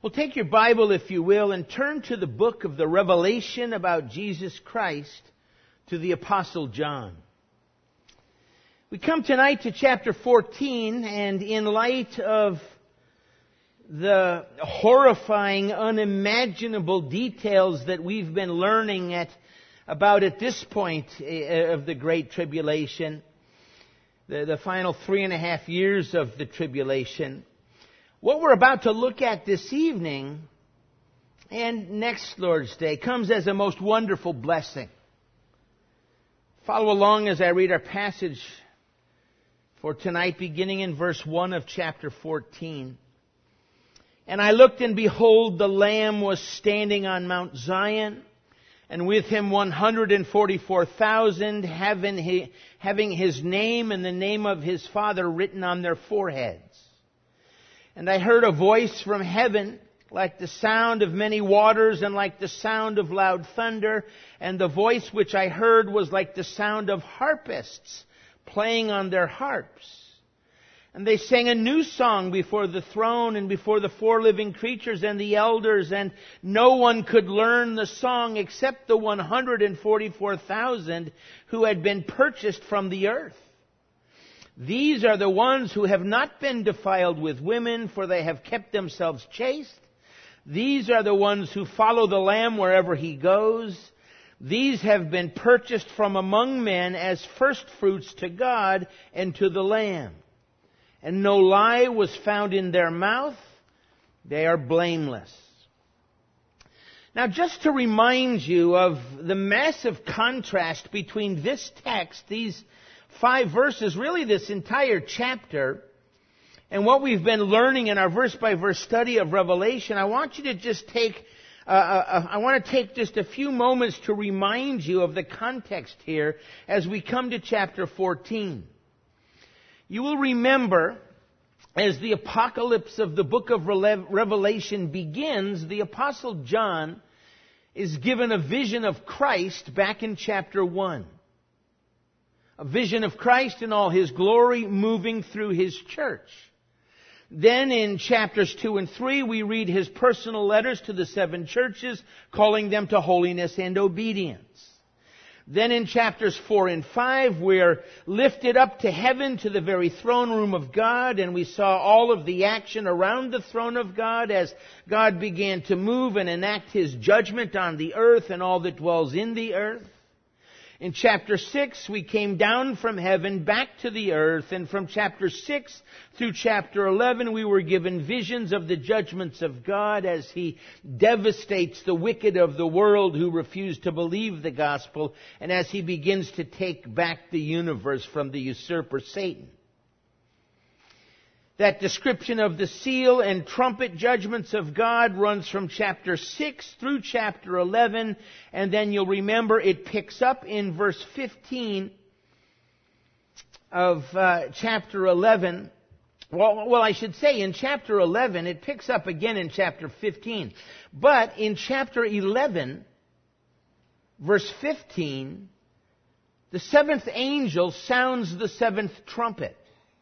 Well, take your Bible, if you will, and turn to the book of the Revelation about Jesus Christ to the Apostle John. We come tonight to chapter 14, and in light of the horrifying, unimaginable details that we've been learning about at this point of the Great Tribulation, the final 3.5 years of the tribulation, what we're about to look at this evening and next Lord's Day comes as a most wonderful blessing. Follow along as I read our passage for tonight, beginning in verse 1 of chapter 14. And I looked, and behold, the Lamb was standing on Mount Zion, and with him 144,000, having his name and the name of his Father written on their foreheads. And I heard a voice from heaven, like the sound of many waters and like the sound of loud thunder. And the voice which I heard was like the sound of harpists playing on their harps. And they sang a new song before the throne and before the 4 living creatures and the elders. And no one could learn the song except the 144,000 who had been purchased from the earth. These are the ones who have not been defiled with women, for they have kept themselves chaste. These are the ones who follow the Lamb wherever he goes. These have been purchased from among men as firstfruits to God and to the Lamb. And no lie was found in their mouth. They are blameless. Now, just to remind you of the massive contrast between this text, these 5 verses, really this entire chapter, and what we've been learning in our verse-by-verse study of Revelation, I want you to just take just a few moments to remind you of the context here as we come to chapter 14. You will remember, as the apocalypse of the book of Revelation begins, the Apostle John is given a vision of Christ back in chapter 1. A vision of Christ in all His glory moving through His church. Then in chapters 2 and 3, we read His personal letters to the 7 churches, calling them to holiness and obedience. Then in chapters 4 and 5, we're lifted up to heaven to the very throne room of God, and we saw all of the action around the throne of God as God began to move and enact His judgment on the earth and all that dwells in the earth. In chapter 6, we came down from heaven back to the earth, and from chapter 6 through chapter 11, we were given visions of the judgments of God as He devastates the wicked of the world who refuse to believe the gospel, and as He begins to take back the universe from the usurper Satan. That description of the seal and trumpet judgments of God runs from chapter 6 through chapter 11, and then you'll remember it picks up in verse 15 of chapter 11. Well, I should say in chapter 11, it picks up again in chapter 15. But in chapter 11, verse 15, the 7th angel sounds the 7th trumpet.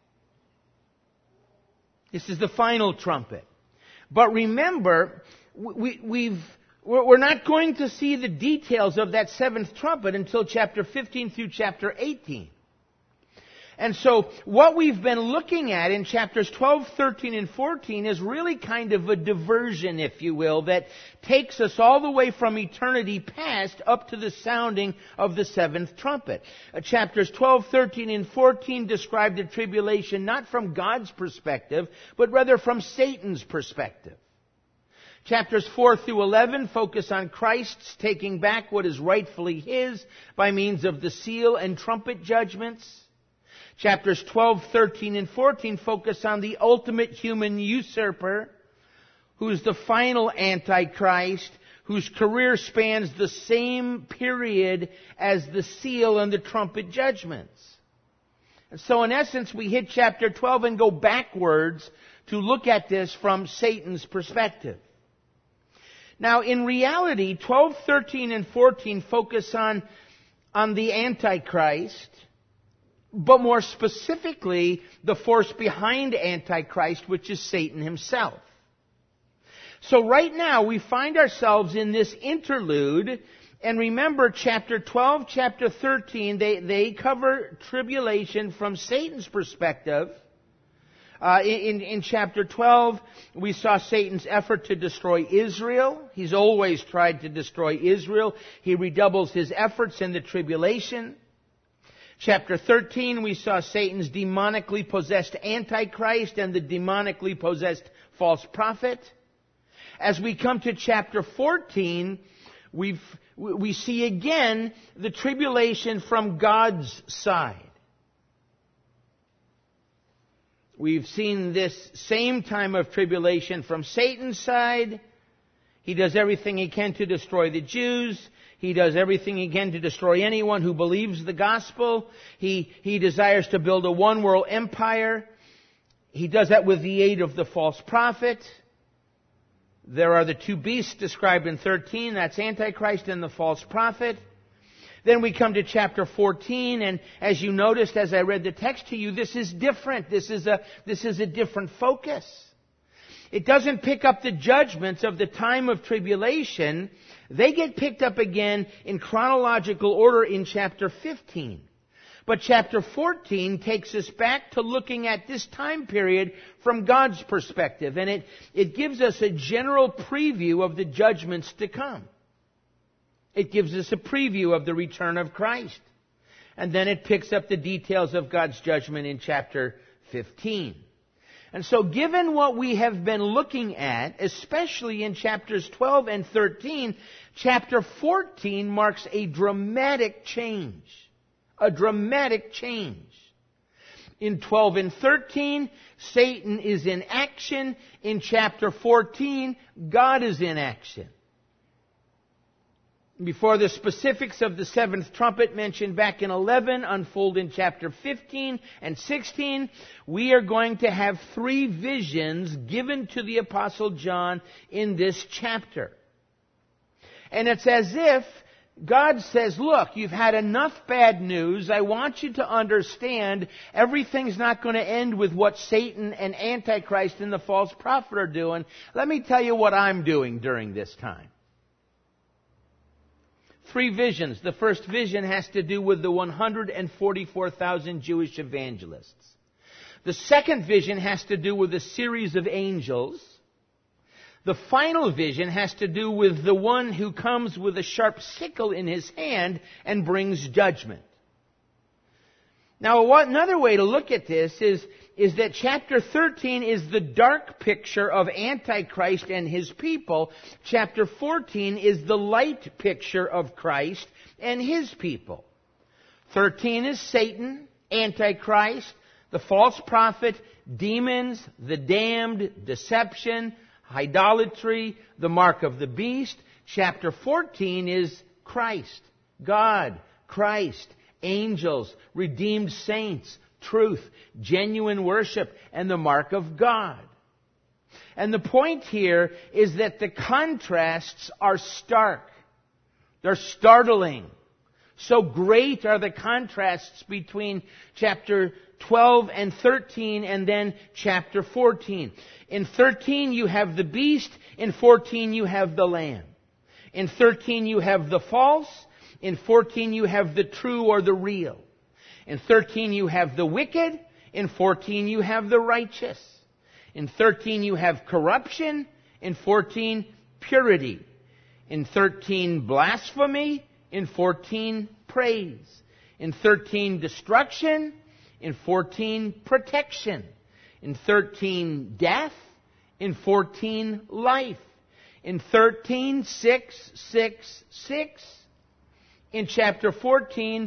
This is the final trumpet. But remember, we're not going to see the details of that 7th trumpet until chapter 15 through chapter 18. And so what we've been looking at in chapters 12, 13, and 14 is really kind of a diversion, if you will, that takes us all the way from eternity past up to the sounding of the 7th trumpet. Chapters 12, 13, and 14 describe the tribulation not from God's perspective, but rather from Satan's perspective. Chapters 4 through 11 focus on Christ's taking back what is rightfully His by means of the seal and trumpet judgments. Chapters 12, 13, and 14 focus on the ultimate human usurper, who's the final Antichrist, whose career spans the same period as the seal and the trumpet judgments. And so in essence, we hit chapter 12 and go backwards to look at this from Satan's perspective. Now, in reality, 12, 13, and 14 focus on the Antichrist, but more specifically, the force behind Antichrist, which is Satan himself. So right now we find ourselves in this interlude, and remember chapter 12, chapter 13, they cover tribulation from Satan's perspective. In chapter 12, we saw Satan's effort to destroy Israel. He's always tried to destroy Israel. He redoubles his efforts in the tribulation. Chapter 13, we saw Satan's demonically possessed Antichrist and the demonically possessed false prophet. As we come to chapter 14, we see again the tribulation from God's side. We've seen this same time of tribulation from Satan's side. He does everything he can to destroy the Jews. He does everything he can to destroy anyone who believes the gospel. He desires to build a one-world empire. He does that with the aid of the false prophet. There are the two beasts described in 13. That's Antichrist and the false prophet. Then we come to chapter 14, and as you noticed as I read the text to you, this is different. This is a different focus. It doesn't pick up the judgments of the time of tribulation. They get picked up again in chronological order in chapter 15. But chapter 14 takes us back to looking at this time period from God's perspective, and it gives us a general preview of the judgments to come. It gives us a preview of the return of Christ. And then it picks up the details of God's judgment in chapter 15. And so given what we have been looking at, especially in chapters 12 and 13, chapter 14 marks a dramatic change. A dramatic change. In 12 and 13, Satan is in action. In chapter 14, God is in action. Before the specifics of the seventh trumpet mentioned back in 11 unfold in chapter 15 and 16, we are going to have three visions given to the Apostle John in this chapter. And it's as if God says, look, you've had enough bad news. I want you to understand everything's not going to end with what Satan and Antichrist and the false prophet are doing. Let me tell you what I'm doing during this time. Three visions. The first vision has to do with the 144,000 Jewish evangelists. The second vision has to do with a series of angels. The final vision has to do with the one who comes with a sharp sickle in his hand and brings judgment. Now, another way to look at this is that chapter 13 is the dark picture of Antichrist and his people. Chapter 14 is the light picture of Christ and his people. 13 is Satan, Antichrist, the false prophet, demons, the damned, deception, idolatry, the mark of the beast. Chapter 14 is Christ, God, Christ, angels, redeemed saints, truth, genuine worship, and the mark of God. And the point here is that the contrasts are stark. They're startling. So great are the contrasts between chapter 12 and 13 and then chapter 14. In 13 you have the beast. In 14 you have the lamb. In 13 you have the false. In 14 you have the true or the real. In 13 you have the wicked. In 14 you have the righteous. In 13 you have corruption. In 14 purity. In 13 blasphemy. In 14 praise. In 13 destruction. In 14 protection. In 13 death. In 14 life. In 13 666. In chapter 14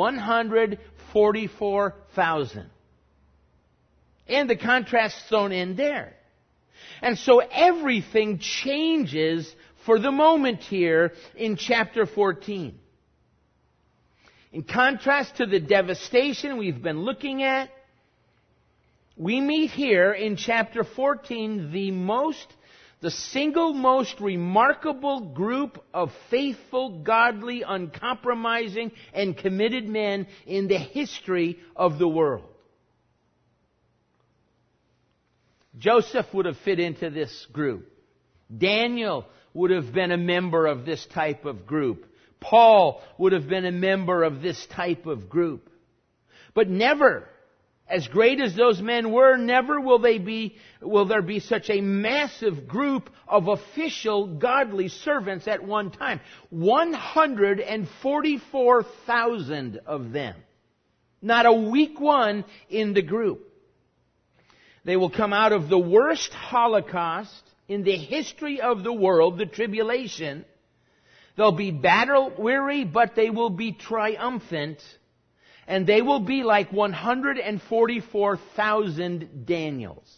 144,000. And the contrasts don't end there. And so everything changes for the moment here in chapter 14. In contrast to the devastation we've been looking at, we meet here in chapter 14 the single most remarkable group of faithful, godly, uncompromising, and committed men in the history of the world. Joseph would have fit into this group. Daniel would have been a member of this type of group. Paul would have been a member of this type of group. But never, as great as those men were, never will there be such a massive group of official godly servants at one time. 144,000 of them. Not a weak one in the group. They will come out of the worst Holocaust in the history of the world, the tribulation. They'll be battle weary, but they will be triumphant. And they will be like 144,000 Daniels.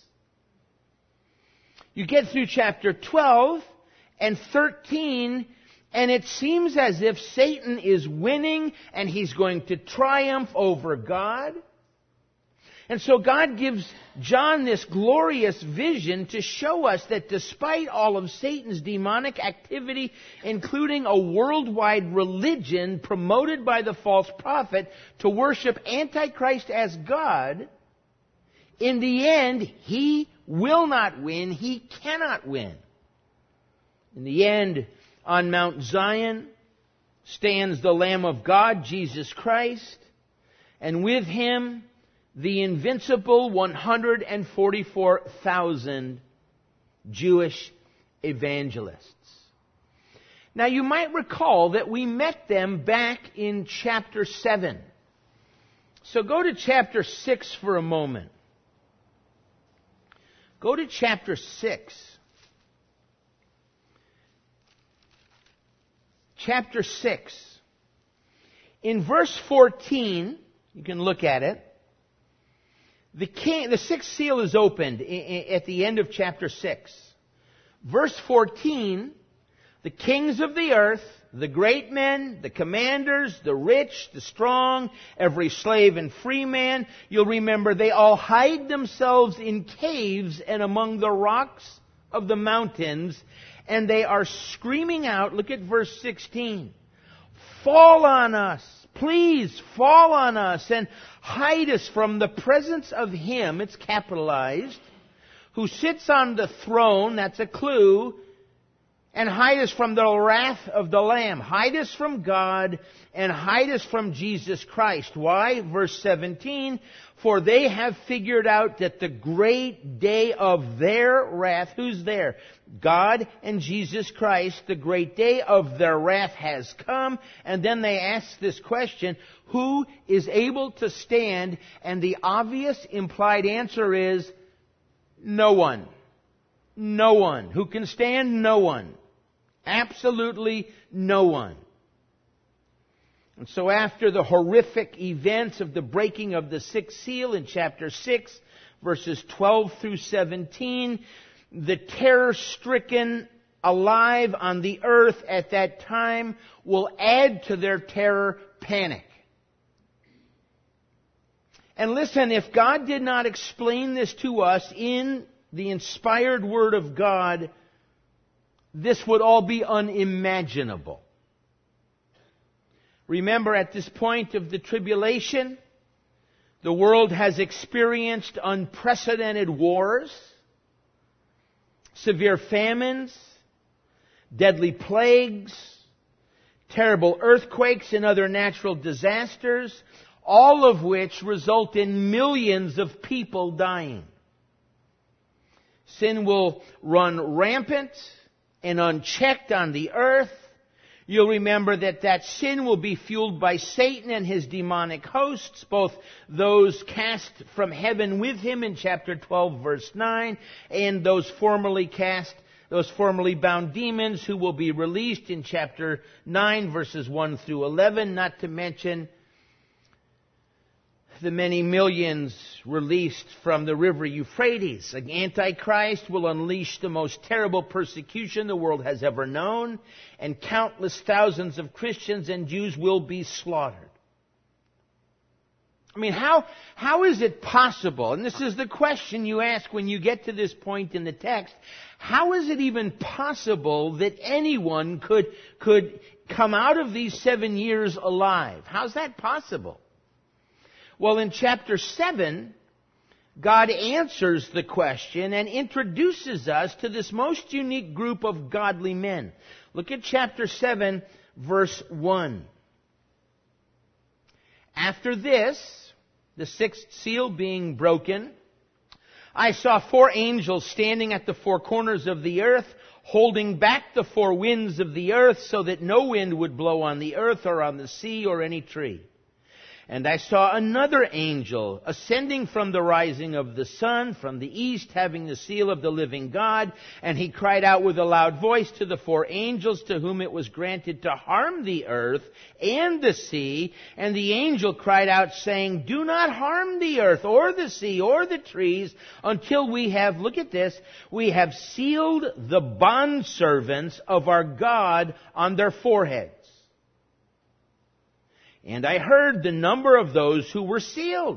You get through chapter 12 and 13, and it seems as if Satan is winning and he's going to triumph over God. And so God gives John this glorious vision to show us that despite all of Satan's demonic activity, including a worldwide religion promoted by the false prophet to worship Antichrist as God, in the end, he will not win. He cannot win. In the end, on Mount Zion stands the Lamb of God, Jesus Christ, and with Him the invincible 144,000 Jewish evangelists. Now you might recall that we met them back in chapter 7. So go to chapter 6 for a moment. Go to chapter 6. Chapter 6. In verse 14, you can look at it. The sixth seal is opened at the end of chapter 6. Verse 14, the kings of the earth, the great men, the commanders, the rich, the strong, every slave and free man, you'll remember they all hide themselves in caves and among the rocks of the mountains, and they are screaming out, look at verse 16, fall on us. Please fall on us and hide us from the presence of Him, it's capitalized, who sits on the throne, that's a clue, and hide us from the wrath of the Lamb. Hide us from God and hide us from Jesus Christ. Why? Verse 17, for they have figured out that the great day of their wrath, who's there? God and Jesus Christ, the great day of their wrath has come. And then they ask this question, who is able to stand? And the obvious implied answer is, no one. No one. Who can stand? No one. Absolutely no one. And so after the horrific events of the breaking of the sixth seal in chapter 6, verses 12 through 17, the terror-stricken alive on the earth at that time will add to their terror panic. And listen, if God did not explain this to us in the inspired Word of God, this would all be unimaginable. Remember, at this point of the tribulation, the world has experienced unprecedented wars, severe famines, deadly plagues, terrible earthquakes and other natural disasters, all of which result in millions of people dying. Sin will run rampant and unchecked on the earth. You'll remember that sin will be fueled by Satan and his demonic hosts, both those cast from heaven with him in chapter 12, verse 9, and those formerly bound demons who will be released in chapter 9, verses 1 through 11, not to mention the many millions released from the river Euphrates. Antichrist will unleash the most terrible persecution the world has ever known, and countless thousands of Christians and Jews will be slaughtered. I mean, how is it possible, and this is the question you ask when you get to this point in the text, how is it even possible that anyone could come out of these 7 years alive? How's that possible? Well, in chapter 7, God answers the question and introduces us to this most unique group of godly men. Look at chapter 7, verse 1. After this, the sixth seal being broken, I saw 4 angels standing at the 4 corners of the earth, holding back the 4 winds of the earth so that no wind would blow on the earth or on the sea or any tree. And I saw another angel ascending from the rising of the sun, from the east, having the seal of the living God. And he cried out with a loud voice to the 4 angels to whom it was granted to harm the earth and the sea. And the angel cried out, saying, do not harm the earth or the sea or the trees until we have, look at this, we have sealed the bondservants of our God on their foreheads. And I heard the number of those who were sealed.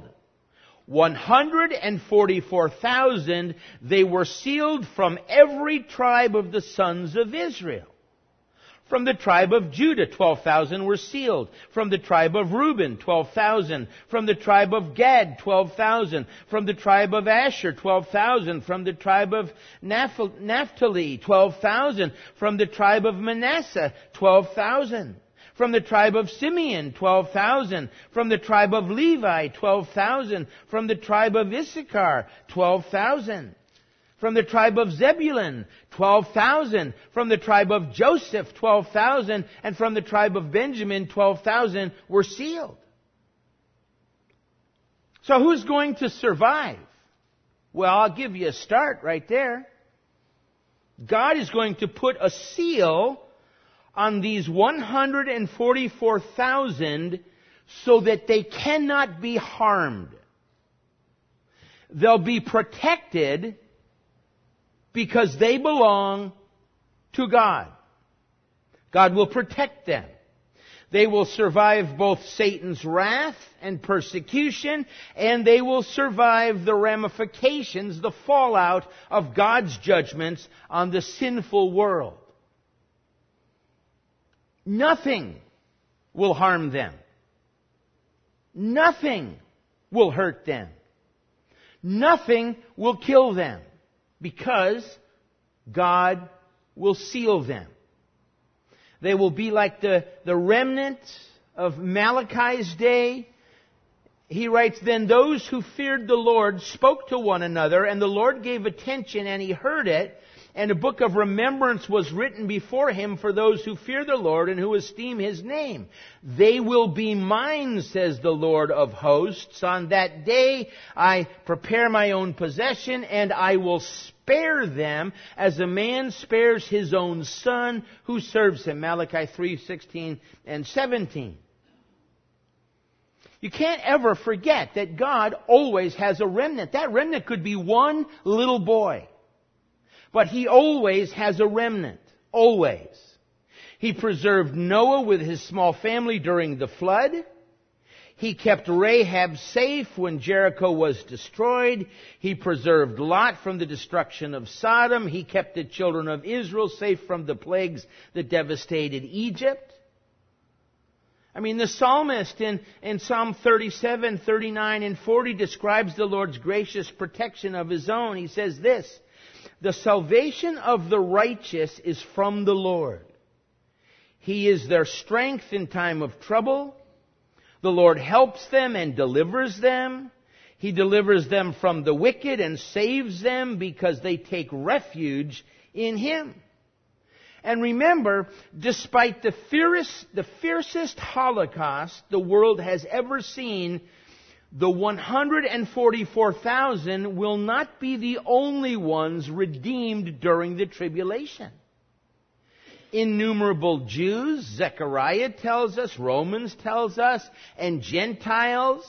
144,000. They were sealed from every tribe of the sons of Israel. From the tribe of Judah, 12,000 were sealed. From the tribe of Reuben, 12,000. From the tribe of Gad, 12,000. From the tribe of Asher, 12,000. From the tribe of Naphtali, 12,000. From the tribe of Manasseh, 12,000. From the tribe of Simeon, 12,000. From the tribe of Levi, 12,000. From the tribe of Issachar, 12,000. From the tribe of Zebulun, 12,000. From the tribe of Joseph, 12,000. And from the tribe of Benjamin, 12,000 were sealed. So who's going to survive? Well, I'll give you a start right there. God is going to put a seal on these 144,000 so that they cannot be harmed. They'll be protected because they belong to God. God will protect them. They will survive both Satan's wrath and persecution, and they will survive the ramifications, the fallout of God's judgments on the sinful world. Nothing will harm them. Nothing will hurt them. Nothing will kill them because God will seal them. They will be like the remnant of Malachi's day. He writes, then those who feared the Lord spoke to one another, and the Lord gave attention, and He heard it. And a book of remembrance was written before Him for those who fear the Lord and who esteem His name. They will be mine, says the Lord of hosts. On that day I prepare my own possession, and I will spare them as a man spares his own son who serves him. Malachi 3:16 and 17. You can't ever forget that God always has a remnant. That remnant could be one little boy. But He always has a remnant. Always. He preserved Noah with his small family during the flood. He kept Rahab safe when Jericho was destroyed. He preserved Lot from the destruction of Sodom. He kept the children of Israel safe from the plagues that devastated Egypt. I mean, the psalmist in Psalm 37, 39, and 40 describes the Lord's gracious protection of His own. He says this, the salvation of the righteous is from the Lord. He is their strength in time of trouble. The Lord helps them and delivers them. He delivers them from the wicked and saves them because they take refuge in Him. And remember, despite the fiercest Holocaust the world has ever seen, the 144,000 will not be the only ones redeemed during the tribulation. Innumerable Jews, Zechariah tells us, Romans tells us, and Gentiles,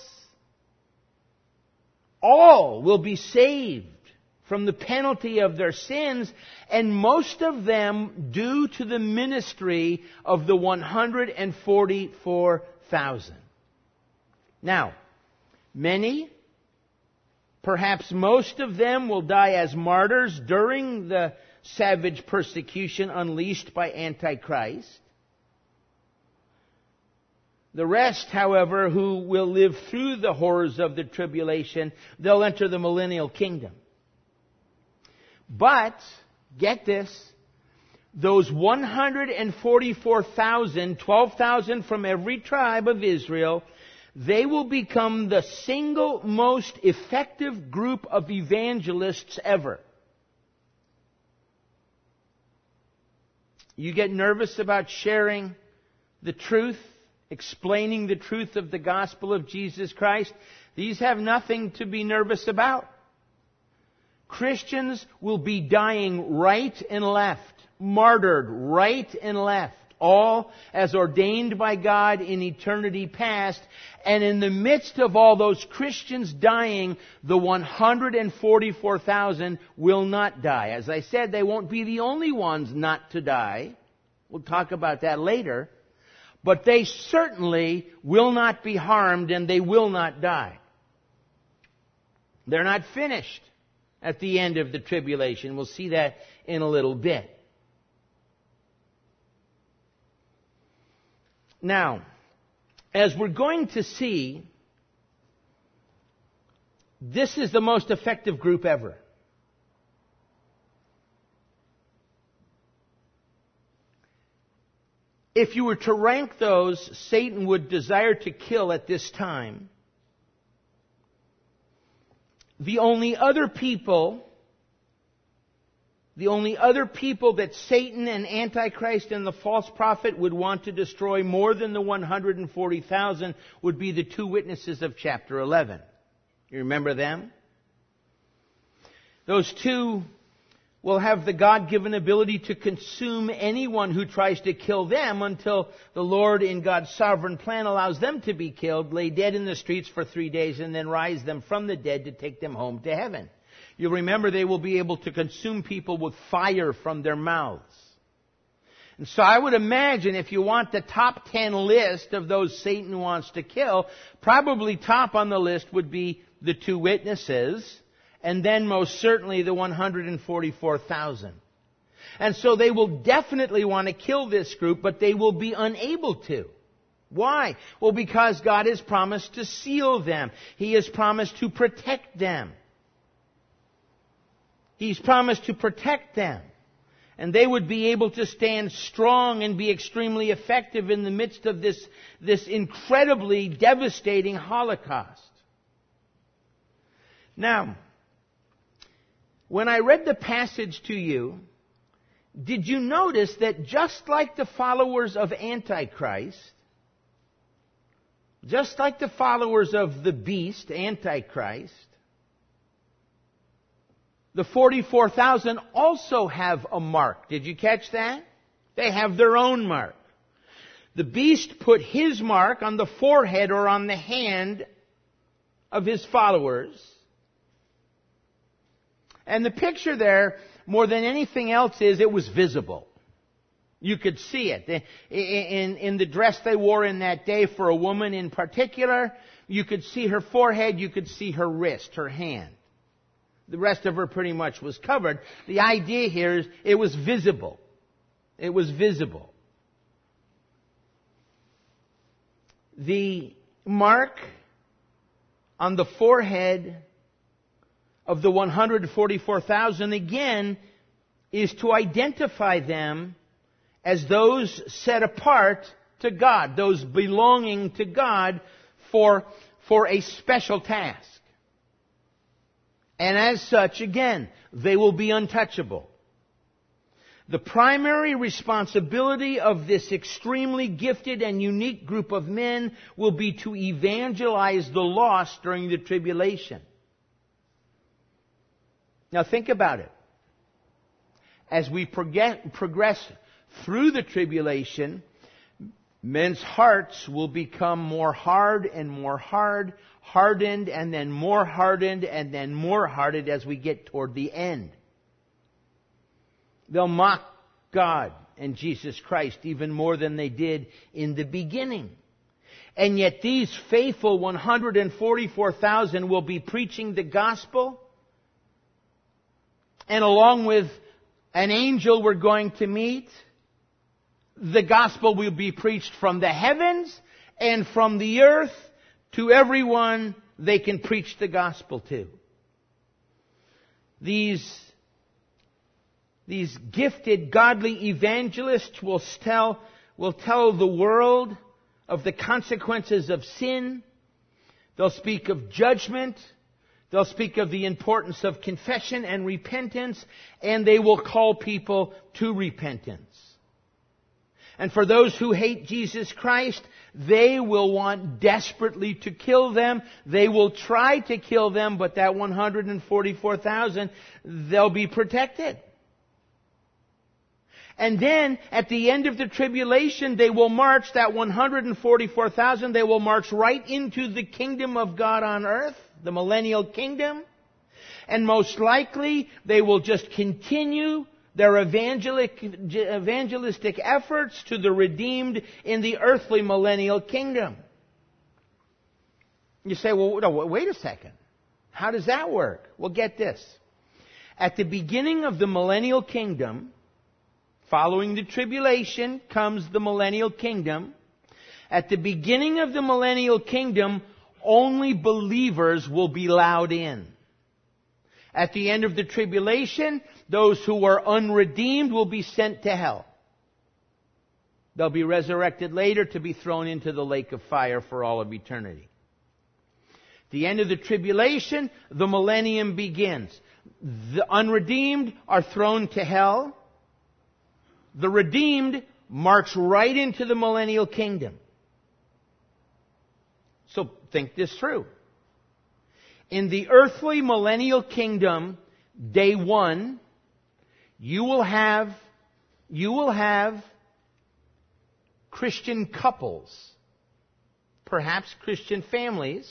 all will be saved from the penalty of their sins, and most of them due to the ministry of the 144,000. Now, many, perhaps most of them, will die as martyrs during the savage persecution unleashed by Antichrist. The rest, however, who will live through the horrors of the tribulation, they'll enter the millennial kingdom. But, get this, those 144,000, 12,000 from every tribe of Israel, they will become the single most effective group of evangelists ever. You get nervous about sharing the truth, explaining the truth of the gospel of Jesus Christ. These have nothing to be nervous about. Christians will be dying right and left, martyred right and left, all as ordained by God in eternity past. And in the midst of all those Christians dying, the 144,000 will not die. As I said, they won't be the only ones not to die. We'll talk about that later. But they certainly will not be harmed and they will not die. They're not finished at the end of the tribulation. We'll see that in a little bit. Now, as we're going to see, this is the most effective group ever. If you were to rank those Satan would desire to kill at this time, the only other people that Satan and Antichrist and the false prophet would want to destroy more than the 140,000 would be the two witnesses of chapter 11. You remember them? Those two will have the God-given ability to consume anyone who tries to kill them until the Lord, in God's sovereign plan, allows them to be killed, lay dead in the streets for 3 days, and then rise them from the dead to take them home to heaven. You'll remember they will be able to consume people with fire from their mouths. And so I would imagine if you want the top 10 list of those Satan wants to kill, probably top on the list would be the two witnesses, and then most certainly the 144,000. And so they will definitely want to kill this group, but they will be unable to. Why? Well, because God has promised to seal them. He has promised to protect them. He's promised to protect them. And they would be able to stand strong and be extremely effective in the midst of this incredibly devastating Holocaust. Now, when I read the passage to you, did you notice that just like the followers of Antichrist, just like the followers of the beast, Antichrist, the 44,000 also have a mark. Did you catch that? They have their own mark. The beast put his mark on the forehead or on the hand of his followers. And the picture there, more than anything else, is it was visible. You could see it. In the dress they wore in that day for a woman in particular, you could see her forehead, you could see her wrist, her hand. The rest of her pretty much was covered. The idea here is it was visible. It was visible. The mark on the forehead of the 144,000, again, is to identify them as those set apart to God, those belonging to God for a special task. And as such, again, they will be untouchable. The primary responsibility of this extremely gifted and unique group of men will be to evangelize the lost during the tribulation. Now think about it. As we progress through the tribulation, men's hearts will become more hard and more hardened, and then more hardened, and then more hardened as we get toward the end. They'll mock God and Jesus Christ even more than they did in the beginning. And yet these faithful 144,000 will be preaching the gospel. And along with an angel we're going to meet, the gospel will be preached from the heavens, and from the earth to everyone they can preach the gospel to. These gifted, godly evangelists will tell the world of the consequences of sin. They'll speak of judgment. They'll speak of the importance of confession and repentance, and they will call people to repentance. And for those who hate Jesus Christ, they will want desperately to kill them. They will try to kill them, but that 144,000, they'll be protected. And then, at the end of the tribulation, they will march, that 144,000, they will march right into the kingdom of God on earth, the millennial kingdom. And most likely, they will just continue their evangelistic efforts to the redeemed in the earthly millennial kingdom. You say, well, no, wait a second. How does that work? Well, get this. At the beginning of the millennial kingdom, following the tribulation comes the millennial kingdom. At the beginning of the millennial kingdom, only believers will be allowed in. At the end of the tribulation, those who are unredeemed will be sent to hell. They'll be resurrected later to be thrown into the lake of fire for all of eternity. At the end of the tribulation, the millennium begins. The unredeemed are thrown to hell. The redeemed march right into the millennial kingdom. So think this through. In the earthly millennial kingdom, day one, you will have Christian couples, perhaps Christian families,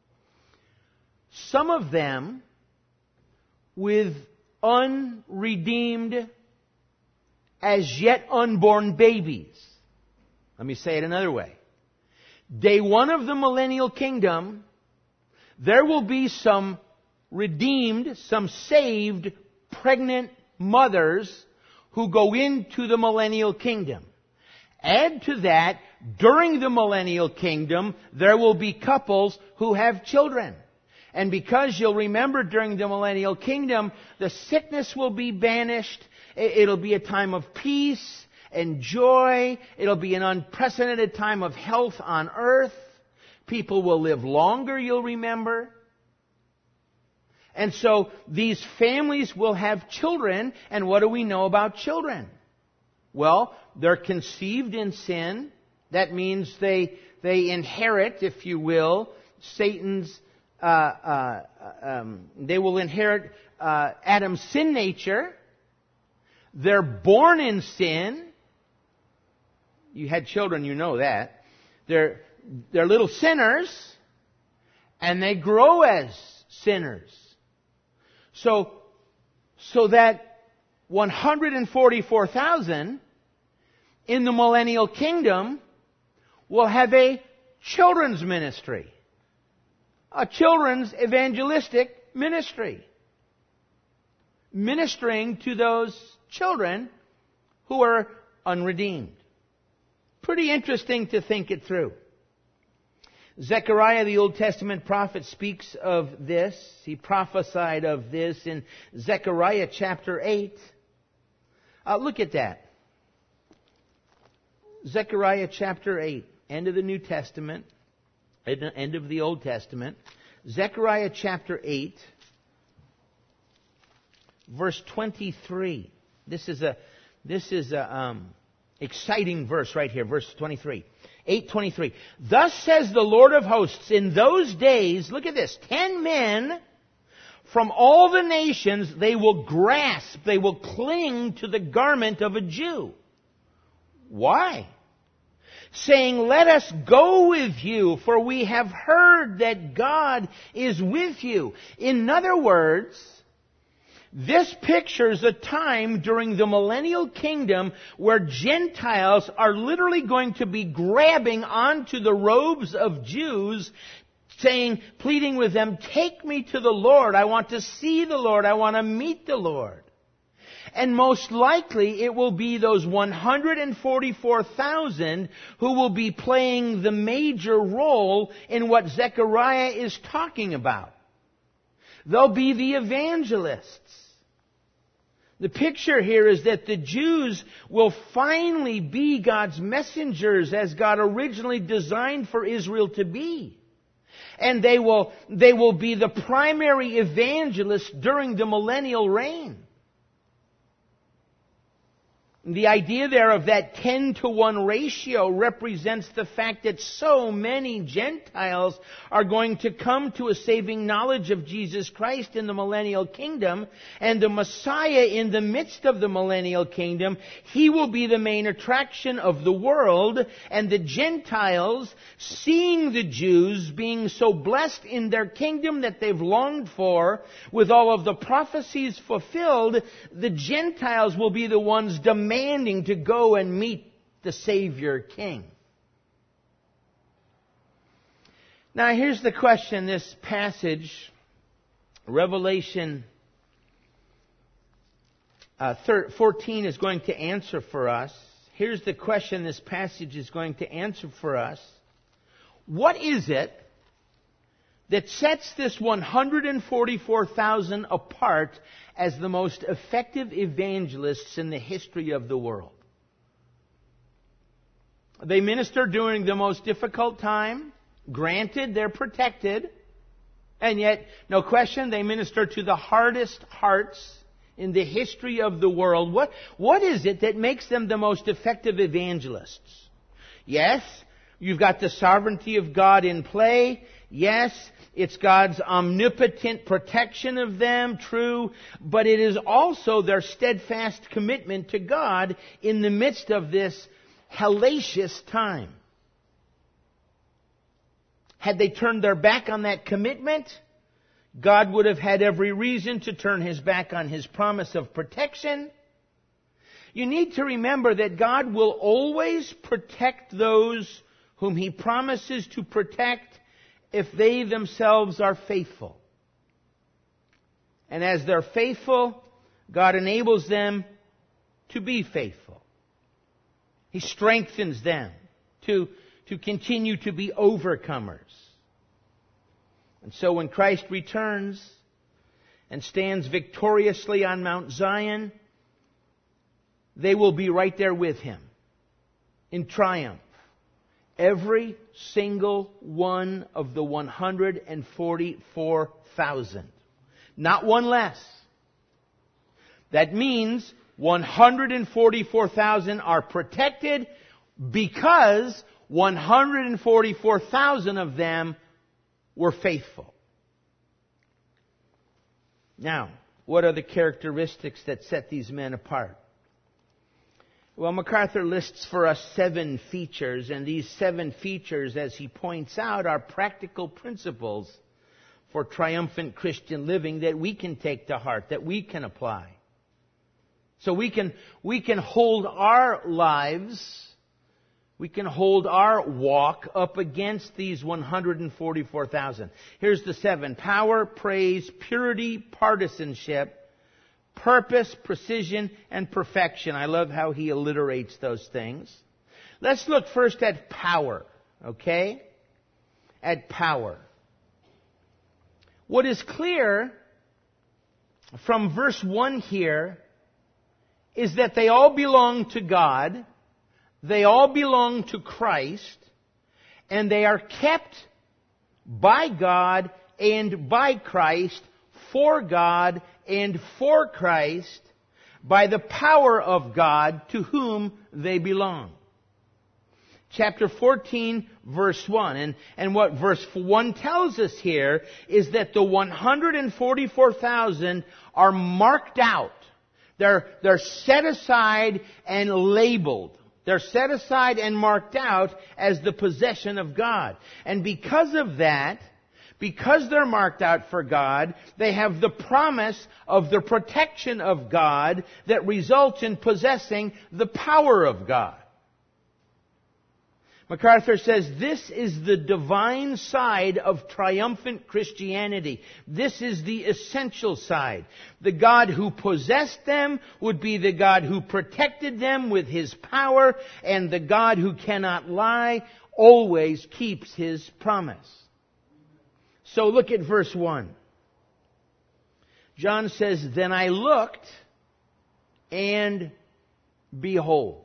some of them with unredeemed, as yet unborn babies. Let me say it another way. Day one of the millennial kingdom, there will be some redeemed, some saved, pregnant mothers who go into the millennial kingdom. Add to that, during the millennial kingdom, there will be couples who have children. And because you'll remember during the millennial kingdom, the sickness will be banished. It'll be a time of peace and joy. It'll be an unprecedented time of health on earth. People will live longer, you'll remember. And so these families will have children. And what do we know about children? Well, they're conceived in sin. That means they inherit, if you will, Satan's, they will inherit Adam's sin nature. They're born in sin. You had children, you know that. They're little sinners, and they grow as sinners. So that 144,000 in the millennial kingdom will have a children's ministry, a children's evangelistic ministry, ministering to those children who are unredeemed. Pretty interesting to think it through. Zechariah, the Old Testament prophet, speaks of this. He prophesied of this in Zechariah chapter 8. Look at that. Zechariah chapter 8, end of the New Testament, end of the Old Testament. Zechariah chapter 8, verse 23. This is a exciting verse right here, verse 23. 8:23. Thus says the Lord of hosts, in those days, look at this, 10 men from all the nations, they will grasp, they will cling to the garment of a Jew. Why? Saying, let us go with you, for we have heard that God is with you. In other words, this pictures a time during the millennial kingdom where Gentiles are literally going to be grabbing onto the robes of Jews, saying, pleading with them, take me to the Lord. I want to see the Lord. I want to meet the Lord. And most likely it will be those 144,000 who will be playing the major role in what Zechariah is talking about. They'll be the evangelists. The picture here is that the Jews will finally be God's messengers as God originally designed for Israel to be. And they will be the primary evangelists during the millennial reign. The idea there of that 10-to-1 ratio represents the fact that so many Gentiles are going to come to a saving knowledge of Jesus Christ in the millennial kingdom, and the Messiah in the midst of the millennial kingdom, He will be the main attraction of the world, and the Gentiles, seeing the Jews being so blessed in their kingdom that they've longed for, with all of the prophecies fulfilled, the Gentiles will be the ones demanding to go and meet the Savior King. Now here's the question this passage, Revelation 14 is going to answer for us. Here's the question this passage is going to answer for us. What is it that sets this 144,000 apart as the most effective evangelists in the history of the world? They minister during the most difficult time. Granted, they're protected. And yet, no question, they minister to the hardest hearts in the history of the world. What is it that makes them the most effective evangelists? Yes, you've got the sovereignty of God in play. Yes, it's God's omnipotent protection of them, true, but it is also their steadfast commitment to God in the midst of this hellacious time. Had they turned their back on that commitment, God would have had every reason to turn His back on His promise of protection. You need to remember that God will always protect those whom He promises to protect if they themselves are faithful. And as they're faithful, God enables them to be faithful. He strengthens them to continue to be overcomers. And so when Christ returns and stands victoriously on Mount Zion, they will be right there with Him in triumph. Every single one of the 144,000. Not one less. That means 144,000 are protected because 144,000 of them were faithful. Now, what are the characteristics that set these men apart? Well, MacArthur lists for us 7 features, and these 7 features, as he points out, are practical principles for triumphant Christian living that we can take to heart, that we can apply. So we can hold our lives, we can hold our walk up against these 144,000. Here's the 7. Power, praise, purity, partisanship, purpose, precision, and perfection. I love how he alliterates those things. Let's look first at power, okay? At power. What is clear from verse 1 here is that they all belong to God, they all belong to Christ, and they are kept by God and by Christ, for God and for Christ, by the power of God to whom they belong. Chapter 14, verse 1. And what verse 1 tells us here is that the 144,000 are marked out. They're set aside and labeled. They're set aside and marked out as the possession of God. And because of that, because they're marked out for God, they have the promise of the protection of God that results in possessing the power of God. MacArthur says this is the divine side of triumphant Christianity. This is the essential side. The God who possessed them would be the God who protected them with His power, and the God who cannot lie always keeps His promise. So look at verse 1. John says, "Then I looked, and behold."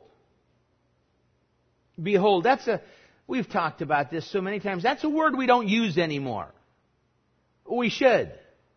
Behold, we've talked about this so many times. That's a word we don't use anymore. We should.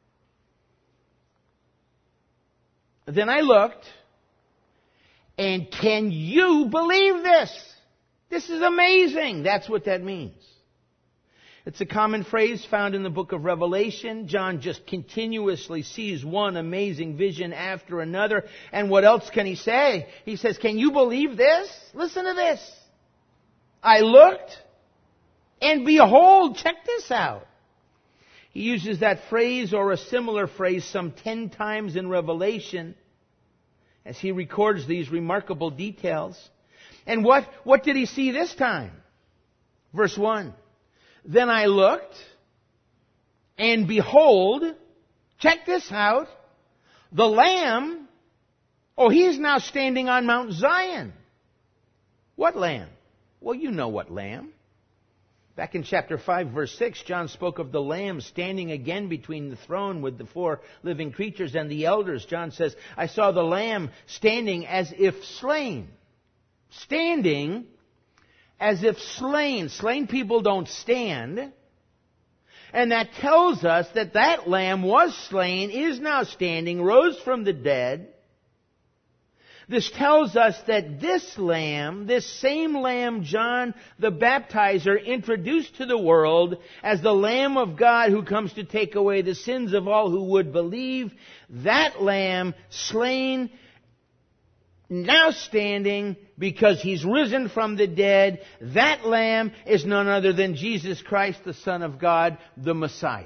Then I looked, and can you believe this? This is amazing. That's what that means. It's a common phrase found in the book of Revelation. John just continuously sees one amazing vision after another. And what else can he say? He says, can you believe this? Listen to this. I looked, and behold, check this out. He uses that phrase or a similar phrase some 10 times in Revelation as he records these remarkable details. And what did he see this time? Verse 1. Then I looked, and behold, check this out, the Lamb, He's now standing on Mount Zion. What Lamb? Well, you know what Lamb. Back in chapter 5, verse 6, John spoke of the Lamb standing again between the throne with the 4 living creatures and the elders. John says, I saw the Lamb standing as if slain. Standing as if slain. Slain people don't stand. And that tells us that that Lamb was slain, is now standing, rose from the dead. This tells us that this Lamb, this same Lamb John the Baptizer introduced to the world as the Lamb of God who comes to take away the sins of all who would believe, that Lamb slain, now standing because He's risen from the dead, that Lamb is none other than Jesus Christ, the Son of God, the Messiah.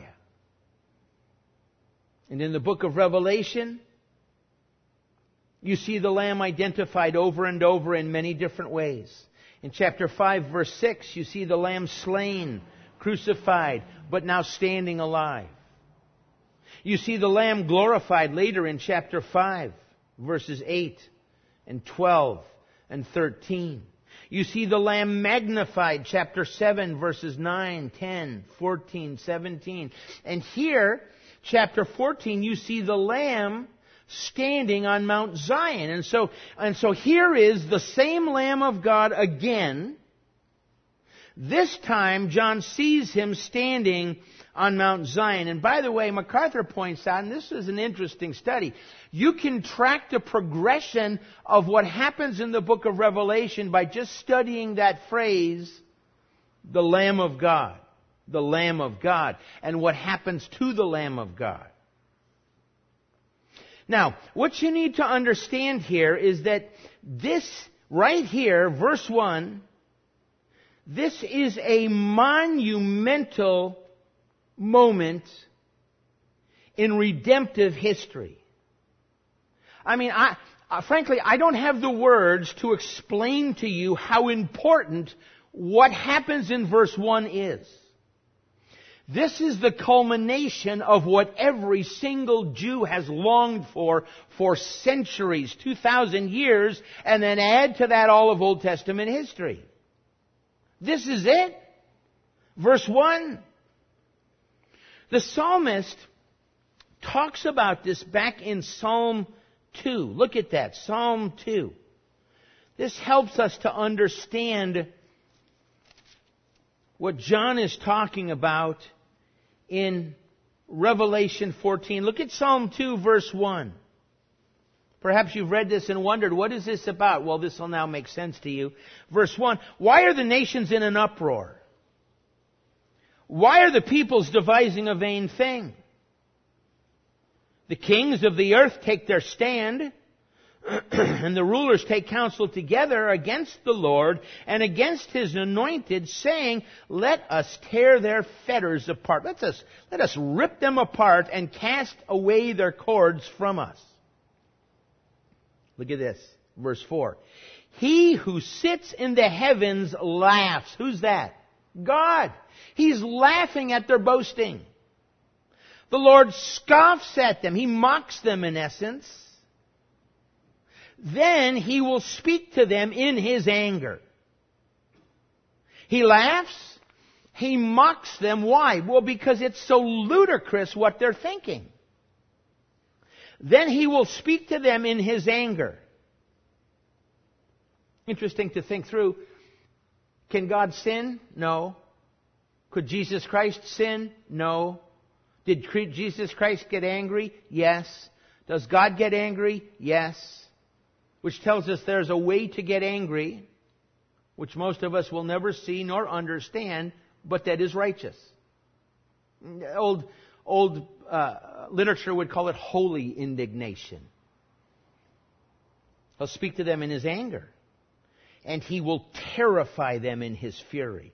And in the book of Revelation, you see the Lamb identified over and over in many different ways. In chapter 5, verse 6, you see the Lamb slain, crucified, but now standing alive. You see the Lamb glorified later in chapter 5, verses 8 and 12 and 13. You see the Lamb magnified, chapter 7, verses 9, 10, 14, 17. And here, chapter 14, you see the Lamb standing on Mount Zion. And so here is the same Lamb of God again. This time, John sees Him standing on Mount Zion. And by the way, MacArthur points out, and this is an interesting study, you can track the progression of what happens in the book of Revelation by just studying that phrase, the Lamb of God. The Lamb of God. And what happens to the Lamb of God. Now, what you need to understand here is that this, right here, verse 1, this is a monumental moment in redemptive history. I mean, frankly, I don't have the words to explain to you how important what happens in verse 1 is. This is the culmination of what every single Jew has longed for centuries, 2,000 years, and then add to that all of Old Testament history. This is it. Verse 1. The psalmist talks about this back in Psalm 2. Look at that, Psalm 2. This helps us to understand what John is talking about in Revelation 14. Look at Psalm 2, verse 1. Perhaps you've read this and wondered, what is this about? Well, this will now make sense to you. Verse 1, why are the nations in an uproar? Why are the peoples devising a vain thing? The kings of the earth take their stand, and the rulers take counsel together against the Lord and against His anointed, saying, let us tear their fetters apart. Let us rip them apart and cast away their cords from us. Look at this. verse 4. He who sits in the heavens laughs. Who's that? God. He's laughing at their boasting. The Lord scoffs at them. He mocks them in essence. Then He will speak to them in His anger. He laughs. He mocks them. Why? Well, because it's so ludicrous what they're thinking. Then He will speak to them in His anger. Interesting to think through. Can God sin? No. Could Jesus Christ sin? No. Did Jesus Christ get angry? Yes. Does God get angry? Yes. Which tells us there's a way to get angry, which most of us will never see nor understand, but that is righteous. Old literature would call it holy indignation. He'll speak to them in His anger, and He will terrify them in His fury.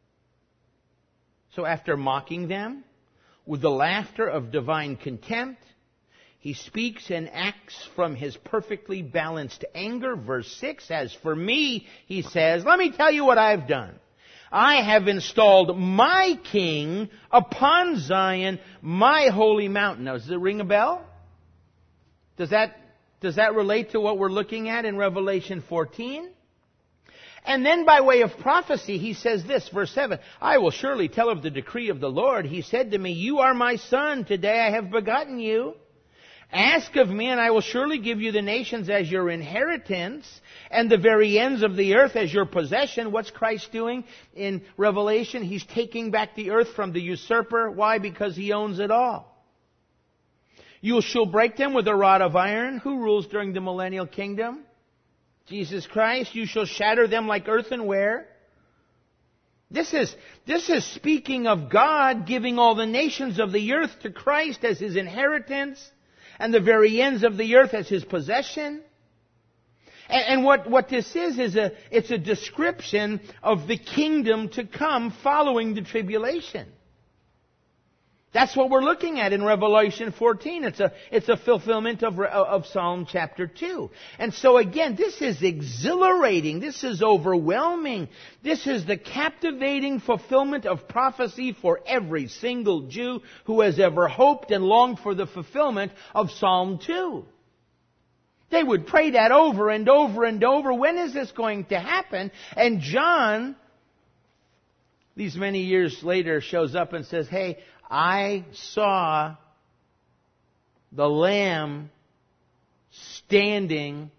So after mocking them with the laughter of divine contempt, He speaks and acts from His perfectly balanced anger. Verse 6, as for me, He says, let me tell you what I've done. I have installed my King upon Zion, my holy mountain. Now, does it ring a bell? Does that relate to what we're looking at in Revelation 14? And then by way of prophecy, He says this, verse 7, I will surely tell of the decree of the Lord. He said to me, you are my son. Today I have begotten you. Ask of me, and I will surely give you the nations as your inheritance, and the very ends of the earth as your possession. What's Christ doing in Revelation? He's taking back the earth from the usurper. Why? Because He owns it all. You shall break them with a rod of iron. Who rules during the millennial kingdom? Jesus Christ. You shall shatter them like earthenware. This is speaking of God giving all the nations of the earth to Christ as His inheritance, and the very ends of the earth as His possession. And what this is it's a description of the kingdom to come following the tribulation. That's what we're looking at in Revelation 14. It's a fulfillment of Psalm chapter 2. And so again, this is exhilarating. This is overwhelming. This is the captivating fulfillment of prophecy for every single Jew who has ever hoped and longed for the fulfillment of Psalm 2. They would pray that over and over and over. When is this going to happen? And John, these many years later, shows up and says, hey, I saw the Lamb standing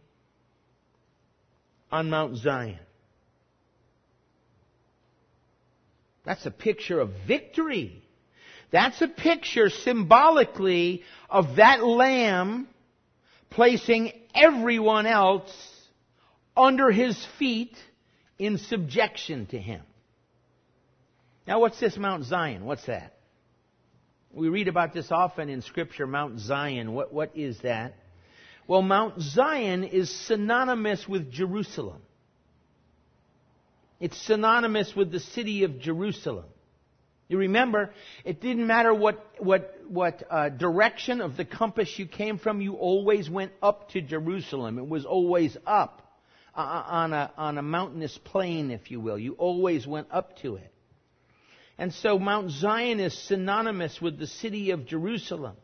on Mount Zion. That's a picture of victory. That's a picture symbolically of that Lamb placing everyone else under His feet in subjection to Him. Now, what's this Mount Zion? What's that? We read about this often in Scripture, Mount Zion. What is that? Well, Mount Zion is synonymous with Jerusalem. It's synonymous with the city of Jerusalem. You remember, it didn't matter what direction of the compass you came from, you always went up to Jerusalem. It was always up on a mountainous plain, if you will. You always went up to it. And so Mount Zion is synonymous with the city of Jerusalem.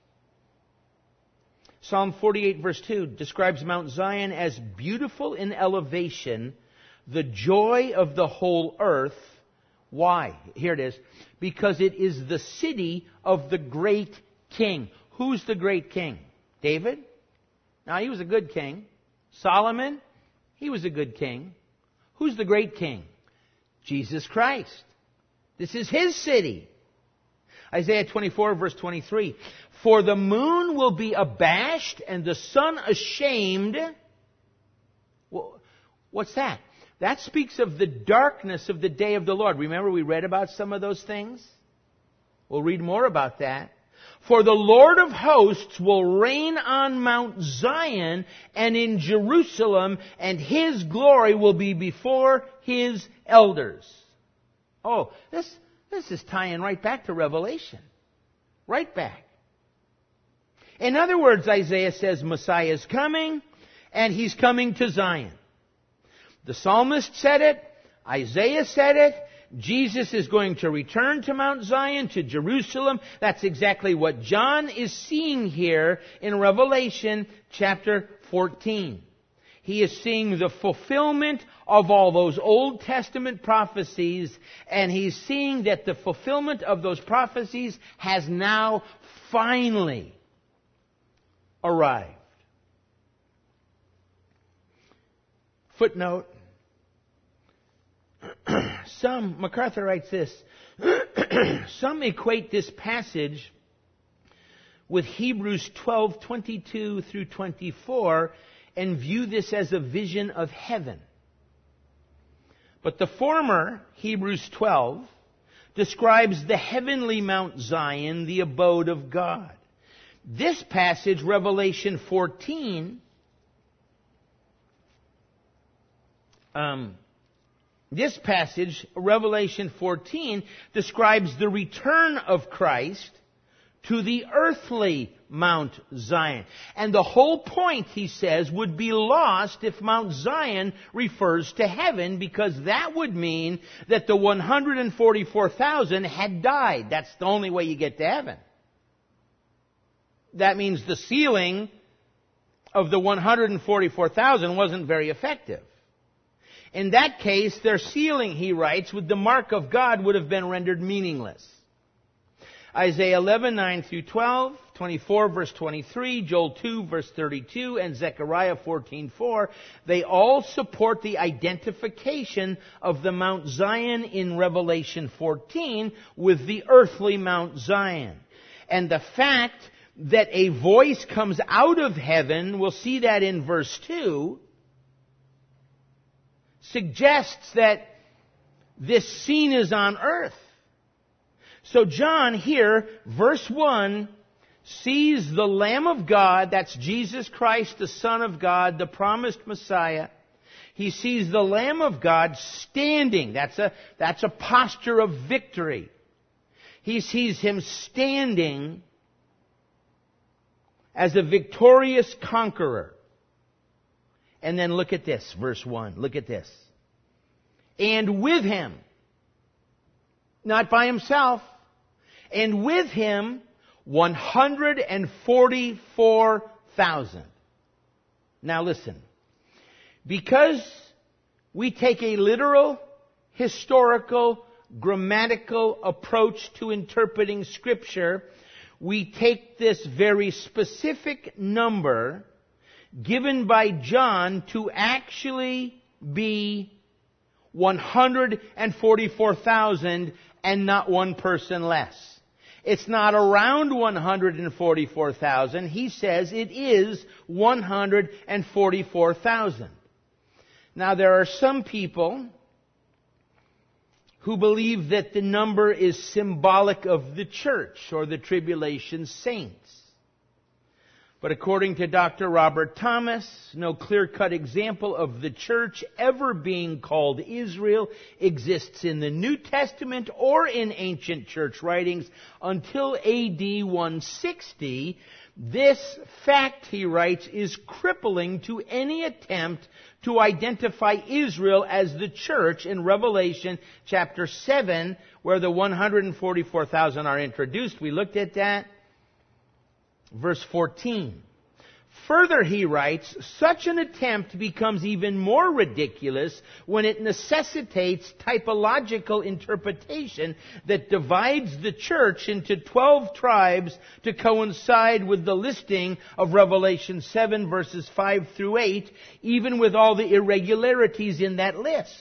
Psalm 48 verse 2 describes Mount Zion as beautiful in elevation, the joy of the whole earth. Why? Here it is. Because it is the city of the great king. Who's the great king? David? Now, he was a good king. Solomon? He was a good king. Who's the great king? Jesus Christ. This is His city. Isaiah 24 verse 23. For the moon will be abashed and the sun ashamed. Well, what's that? That speaks of the darkness of the day of the Lord. Remember we read about some of those things? We'll read more about that. For the Lord of hosts will reign on Mount Zion and in Jerusalem, and His glory will be before His elders. Oh, this is tying right back to Revelation. Right back. In other words, Isaiah says Messiah is coming, and He's coming to Zion. The psalmist said it. Isaiah said it. Jesus is going to return to Mount Zion, to Jerusalem. That's exactly what John is seeing here in Revelation chapter 14. He is seeing the fulfillment of all those Old Testament prophecies, and he's seeing that the fulfillment of those prophecies has now finally arrived. Footnote. MacArthur writes this, some equate this passage with Hebrews 12:22 through 24 and view this as a vision of heaven. But the former, Hebrews 12, describes the heavenly Mount Zion, the abode of God. This passage, Revelation 14, this passage, Revelation 14, describes the return of Christ to the earthly Mount Zion. And the whole point, he says, would be lost if Mount Zion refers to heaven, because that would mean that the 144,000 had died. That's the only way you get to heaven. That means the sealing of the 144,000 wasn't very effective. In that case, their sealing, he writes, with the mark of God would have been rendered meaningless. Isaiah 11:9 through 12, 24 verse 23, Joel 2 verse 32, and Zechariah 14:4, they all support the identification of the Mount Zion in Revelation 14 with the earthly Mount Zion. And the fact that a voice comes out of heaven, we'll see that in verse 2, suggests that this scene is on earth. So John here, verse 1, sees the Lamb of God, that's Jesus Christ, the Son of God, the promised Messiah. He sees the Lamb of God standing. That's a posture of victory. He sees Him standing as a victorious conqueror. And then look at this, verse 1. Look at this. And with Him, not by Himself, and with Him 144,000. Now listen. Because we take a literal, historical, grammatical approach to interpreting Scripture, we take this very specific number given by John to actually be 144,000 and not one person less. It's not around 144,000. He says it is 144,000. Now there are some people who believe that the number is symbolic of the church or the tribulation saints. But according to Dr. Robert Thomas, no clear-cut example of the church ever being called Israel exists in the New Testament or in ancient church writings until AD 160. This fact, he writes, is crippling to any attempt to identify Israel as the church in Revelation chapter 7, where the 144,000 are introduced. We looked at that. Verse 14. Further, he writes, such an attempt becomes even more ridiculous when it necessitates typological interpretation that divides the church into 12 tribes to coincide with the listing of Revelation 7 verses 5 through 8, even with all the irregularities in that list.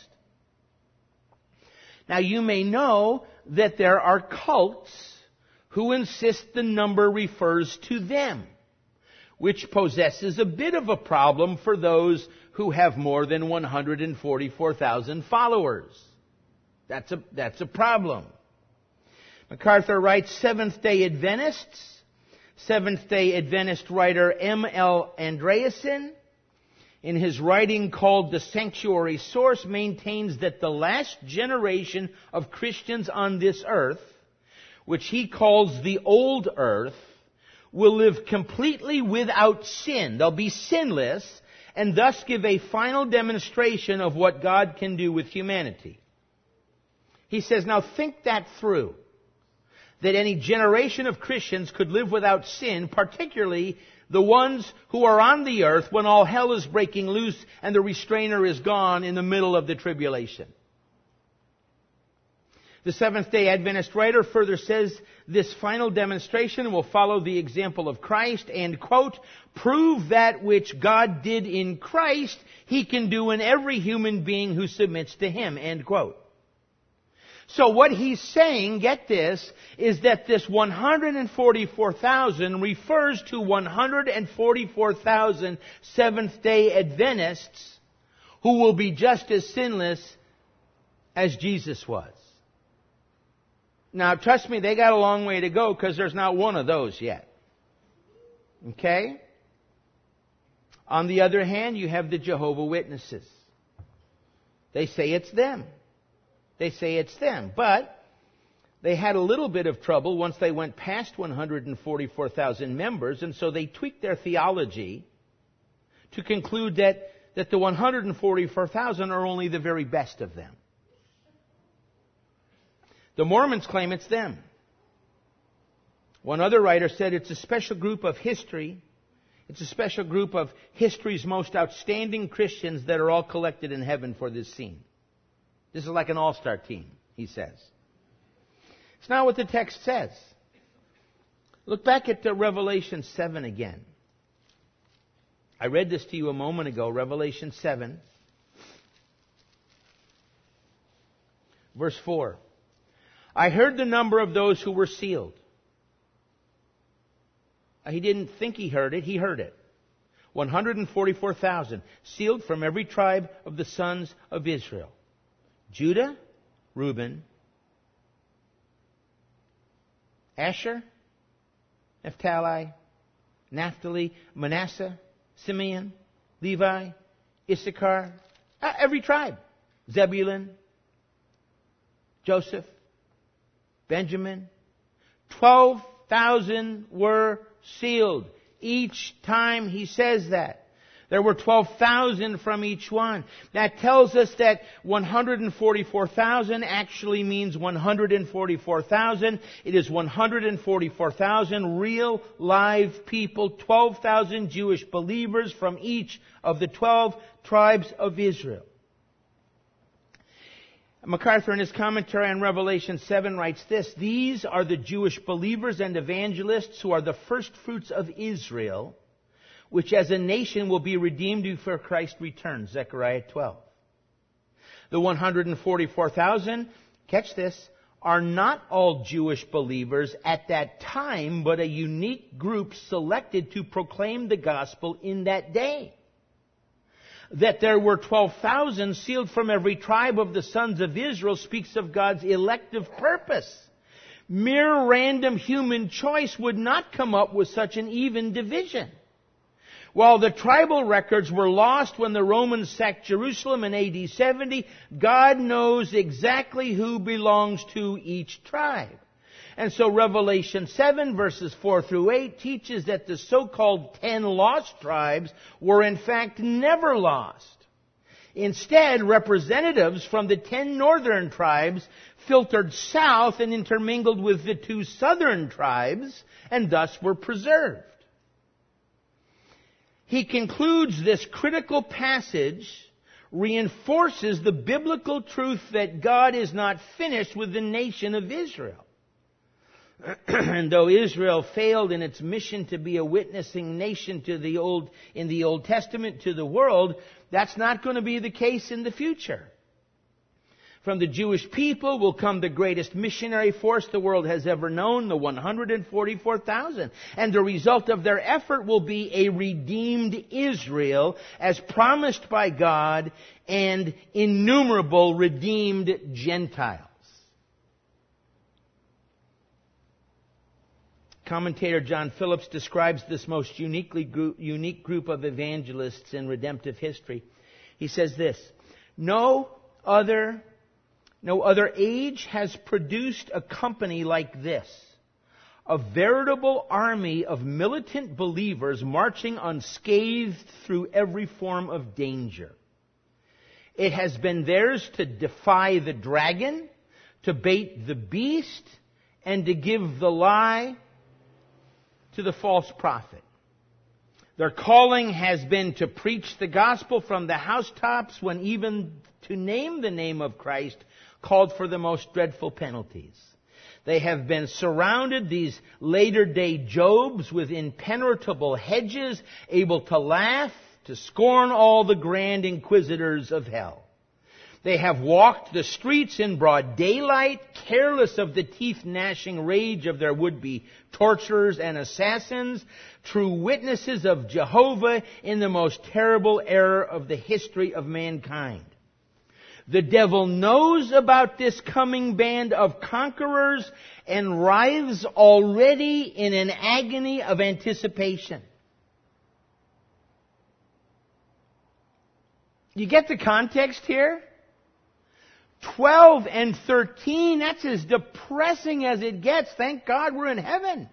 Now you may know that there are cults who insist the number refers to them, which possesses a bit of a problem for those who have more than 144,000 followers. That's a problem. MacArthur writes, Seventh-day Adventists, Seventh-day Adventist writer M.L. Andreasen, in his writing called The Sanctuary Source, maintains that the last generation of Christians on this earth, which he calls the old earth, will live completely without sin. They'll be sinless, and thus give a final demonstration of what God can do with humanity. He says, now think that through. That any generation of Christians could live without sin, particularly the ones who are on the earth when all hell is breaking loose and the restrainer is gone in the middle of the tribulation. The Seventh-day Adventist writer further says this final demonstration will follow the example of Christ and, quote, prove that which God did in Christ, He can do in every human being who submits to Him, end quote. So what he's saying, get this, is that this 144,000 refers to 144,000 Seventh-day Adventists who will be just as sinless as Jesus was. Now, trust me, they got a long way to go because there's not one of those yet. Okay? On the other hand, you have the Jehovah's Witnesses. They say it's them. They say it's them. But they had a little bit of trouble once they went past 144,000 members, and so they tweaked their theology to conclude that the 144,000 are only the very best of them. The Mormons claim it's them. One other writer said it's a special group of history. It's a special group of history's most outstanding Christians that are all collected in heaven for this scene. This is like an all-star team, he says. It's not what the text says. Look back at Revelation 7 again. I read this to you a moment ago, Revelation 7, verse 4. I heard the number of those who were sealed. He didn't think he heard it, he heard it. 144,000, sealed from every tribe of the sons of Israel. Judah, Reuben, Asher, Naphtali, Manasseh, Simeon, Levi, Issachar, every tribe. Zebulun, Joseph, Benjamin. 12,000 were sealed. Each time he says that. There were 12,000 from each one. That tells us that 144,000 actually means 144,000. It is 144,000 real, live people, 12,000 Jewish believers from each of the 12 tribes of Israel. MacArthur, in his commentary on Revelation 7, writes this: these are the Jewish believers and evangelists who are the first fruits of Israel, which as a nation will be redeemed before Christ returns. Zechariah 12. The 144,000, catch this, are not all Jewish believers at that time, but a unique group selected to proclaim the gospel in that day. That there were 12,000 sealed from every tribe of the sons of Israel speaks of God's elective purpose. Mere random human choice would not come up with such an even division. While the tribal records were lost when the Romans sacked Jerusalem in AD 70, God knows exactly who belongs to each tribe. And so Revelation 7 verses 4 through 8 teaches that the so-called 10 lost tribes were in fact never lost. Instead, representatives from the 10 northern tribes filtered south and intermingled with the 2 southern tribes and thus were preserved. He concludes this critical passage reinforces the biblical truth that God is not finished with the nation of Israel. And though Israel failed in its mission to be a witnessing nation in the Old Testament to the world, that's not going to be the case in the future. From the Jewish people will come the greatest missionary force the world has ever known, the 144,000. And the result of their effort will be a redeemed Israel as promised by God and innumerable redeemed Gentiles. Commentator John Phillips describes this most unique group of evangelists in redemptive history. He says this: No other age has produced a company like this, a veritable army of militant believers marching unscathed through every form of danger. It has been theirs to defy the dragon, to bait the beast, and to give the lie to the false prophet. Their calling has been to preach the gospel from the housetops, when even to name the name of Christ called for the most dreadful penalties. They have been surrounded, these later-day Jobs, with impenetrable hedges, able to laugh, to scorn all the grand inquisitors of hell. They have walked the streets in broad daylight, careless of the teeth-gnashing rage of their would-be torturers and assassins, true witnesses of Jehovah in the most terrible era of the history of mankind. The devil knows about this coming band of conquerors and writhes already in an agony of anticipation. You get the context here? 12 and 13, that's as depressing as it gets. Thank God we're in heaven.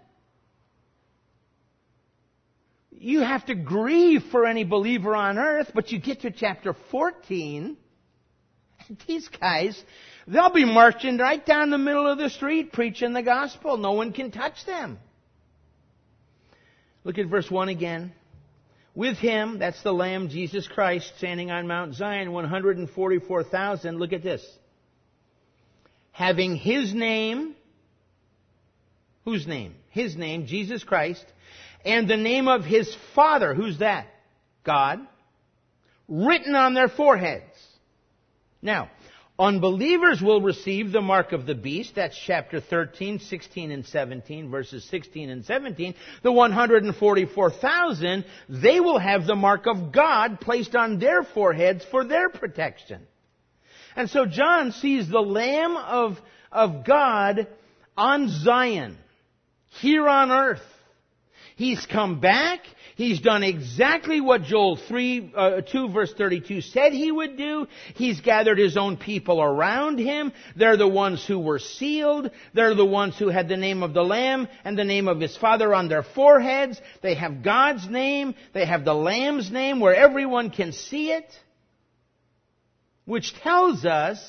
You have to grieve for any believer on earth, but you get to chapter 14, and these guys, they'll be marching right down the middle of the street preaching the gospel. No one can touch them. Look at verse 1 again. With him, that's the Lamb, Jesus Christ, standing on Mount Zion, 144,000. Look at this. Having his name, whose name? His name, Jesus Christ, and the name of his Father, who's that? God, written on their foreheads. Now, unbelievers will receive the mark of the beast. That's chapter 13, 16, and 17, verses 16 and 17. The 144,000, they will have the mark of God placed on their foreheads for their protection. And so John sees the Lamb of God on Zion, here on earth. He's come back. He's done exactly what Joel 2 verse 32 said he would do. He's gathered his own people around him. They're the ones who were sealed. They're the ones who had the name of the Lamb and the name of his Father on their foreheads. They have God's name. They have the Lamb's name where everyone can see it. Which tells us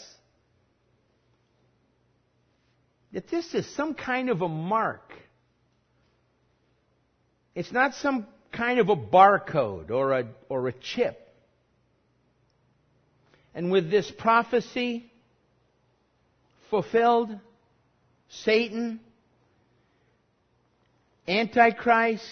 that this is some kind of a mark. It's not some kind of a barcode or a chip. And with this prophecy fulfilled, Satan, Antichrist,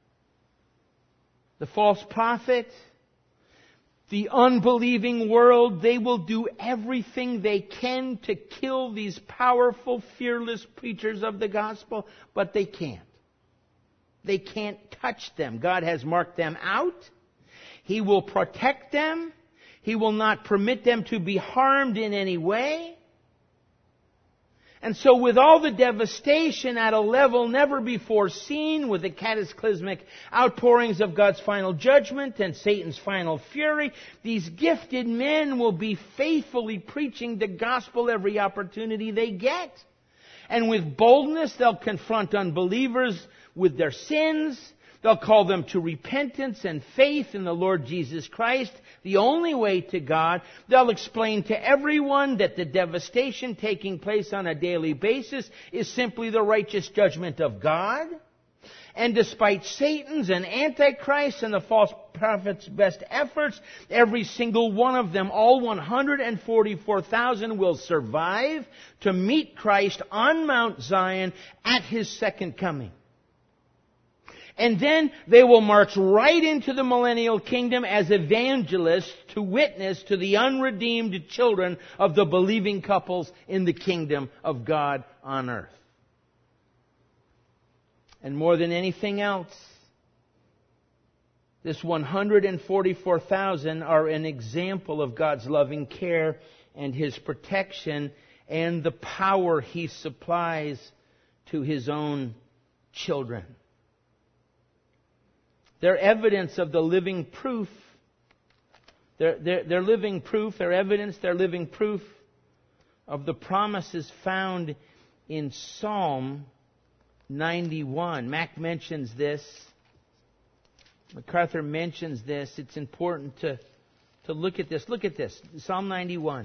the false prophet, the unbelieving world, they will do everything they can to kill these powerful, fearless preachers of the gospel, but they can't. They can't touch them. God has marked them out. He will protect them. He will not permit them to be harmed in any way. And so with all the devastation at a level never before seen, with the cataclysmic outpourings of God's final judgment and Satan's final fury, these gifted men will be faithfully preaching the gospel every opportunity they get. And with boldness, they'll confront unbelievers with their sins. They'll call them to repentance and faith in the Lord Jesus Christ, the only way to God. They'll explain to everyone that the devastation taking place on a daily basis is simply the righteous judgment of God. And despite Satan's and Antichrist and the false prophet's best efforts, every single one of them, all 144,000, will survive to meet Christ on Mount Zion at his second coming. And then they will march right into the millennial kingdom as evangelists to witness to the unredeemed children of the believing couples in the kingdom of God on earth. And more than anything else, this 144,000 are an example of God's loving care and his protection and the power he supplies to his own children. They're evidence of the living proof. They're living proof, they're evidence, they're living proof of the promises found in Psalm 91. Mac mentions this. MacArthur mentions this. It's important to look at this. Look at this. Psalm 91.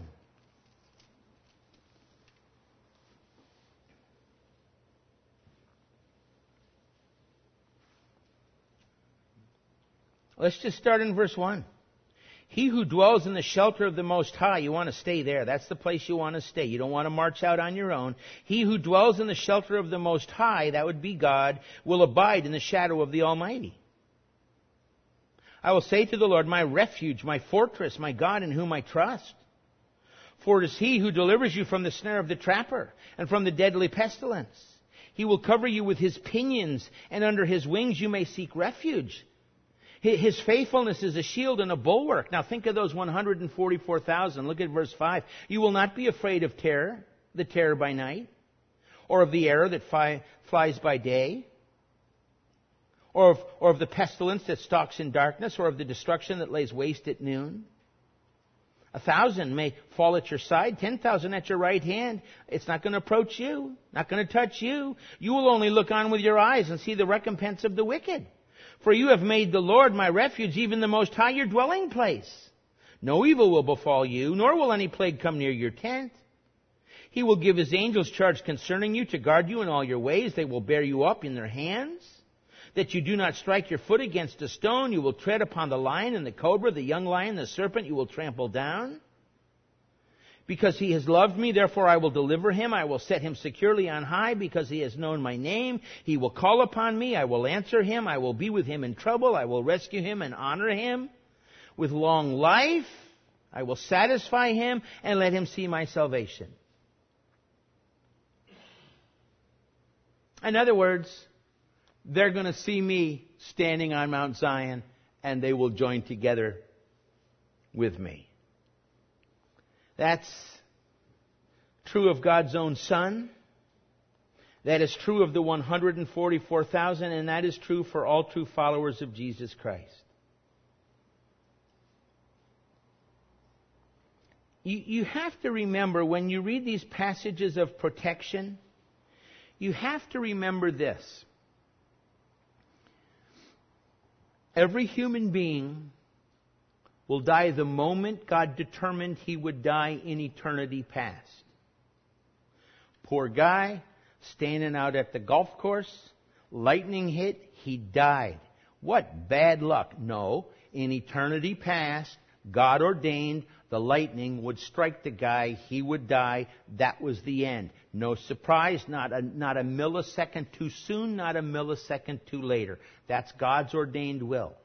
Let's just start in verse 1. He who dwells in the shelter of the Most High, you want to stay there. That's the place you want to stay. You don't want to march out on your own. He who dwells in the shelter of the Most High, that would be God, will abide in the shadow of the Almighty. I will say to the Lord, my refuge, my fortress, my God in whom I trust. For it is He who delivers you from the snare of the trapper and from the deadly pestilence. He will cover you with His pinions, and under His wings you may seek refuge. His faithfulness is a shield and a bulwark. Now think of those 144,000. Look at verse 5. You will not be afraid of terror, the terror by night, or of the arrow that flies by day, or of the pestilence that stalks in darkness, or of the destruction that lays waste at noon. 1,000 may fall at your side, 10,000 at your right hand. It's not going to approach you, not going to touch you. You will only look on with your eyes and see the recompense of the wicked. For you have made the Lord my refuge, even the Most High your dwelling place. No evil will befall you, nor will any plague come near your tent. He will give His angels charge concerning you to guard you in all your ways. They will bear you up in their hands, that you do not strike your foot against a stone. You will tread upon the lion and the cobra, the young lion, the serpent you will trample down. Because He has loved me, therefore I will deliver him. I will set him securely on high, because he has known my name. He will call upon me. I will answer him. I will be with him in trouble. I will rescue him and honor him. With long life, I will satisfy him and let him see my salvation. In other words, they're going to see me standing on Mount Zion, and they will join together with me. That's true of God's own Son. That is true of the 144,000, and that is true for all true followers of Jesus Christ. You have to remember, when you read these passages of protection, you have to remember this. Every human being will die the moment God determined he would die in eternity past. Poor guy, standing out at the golf course, lightning hit, he died. What bad luck. No, in eternity past, God ordained the lightning would strike the guy, he would die, that was the end. No surprise, not a millisecond too soon, not a millisecond too later. That's God's ordained will.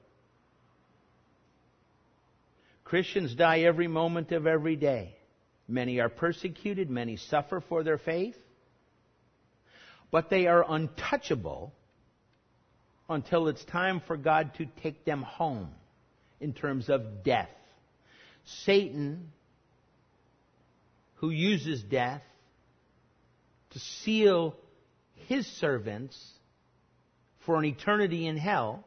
Christians die every moment of every day. Many are persecuted, many suffer for their faith, but they are untouchable until it's time for God to take them home in terms of death. Satan, who uses death to seal his servants for an eternity in hell,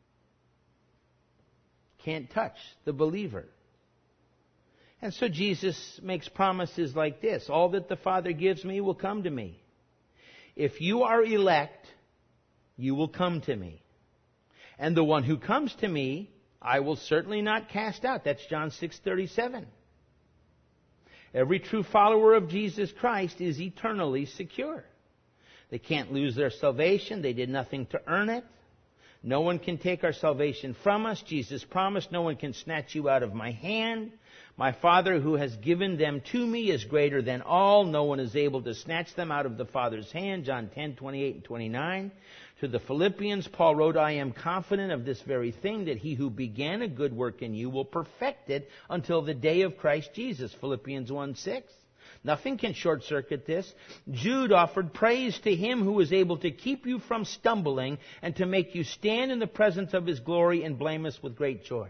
can't touch the believer. And so Jesus makes promises like this: all that the Father gives me will come to me. If you are elect, you will come to me. And the one who comes to me, I will certainly not cast out. That's John 6:37. Every true follower of Jesus Christ is eternally secure. They can't lose their salvation. They did nothing to earn it. No one can take our salvation from us. Jesus promised, no one can snatch you out of my hand. My Father who has given them to me is greater than all. No one is able to snatch them out of the Father's hand. John 10:28 and 29. To the Philippians, Paul wrote, I am confident of this very thing, that he who began a good work in you will perfect it until the day of Christ Jesus. Philippians 1:6. Nothing can short-circuit this. Jude offered praise to him who is able to keep you from stumbling and to make you stand in the presence of his glory and blameless with great joy.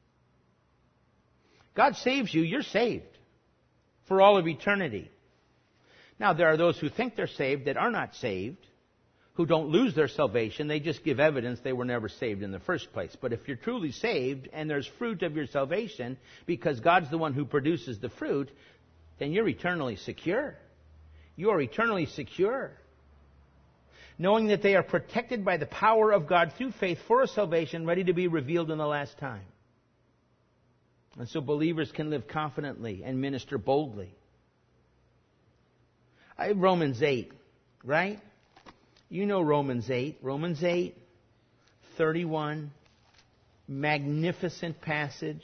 God saves you, you're saved for all of eternity. Now, there are those who think they're saved that are not saved, who don't lose their salvation. They just give evidence they were never saved in the first place. But if you're truly saved and there's fruit of your salvation, because God's the one who produces the fruit, then you're eternally secure. You are eternally secure. knowing that they are protected by the power of God through faith for a salvation ready to be revealed in the last time. And so believers can live confidently and minister boldly. Romans 8, right? You know Romans 8. Romans 8, 31. Magnificent passage.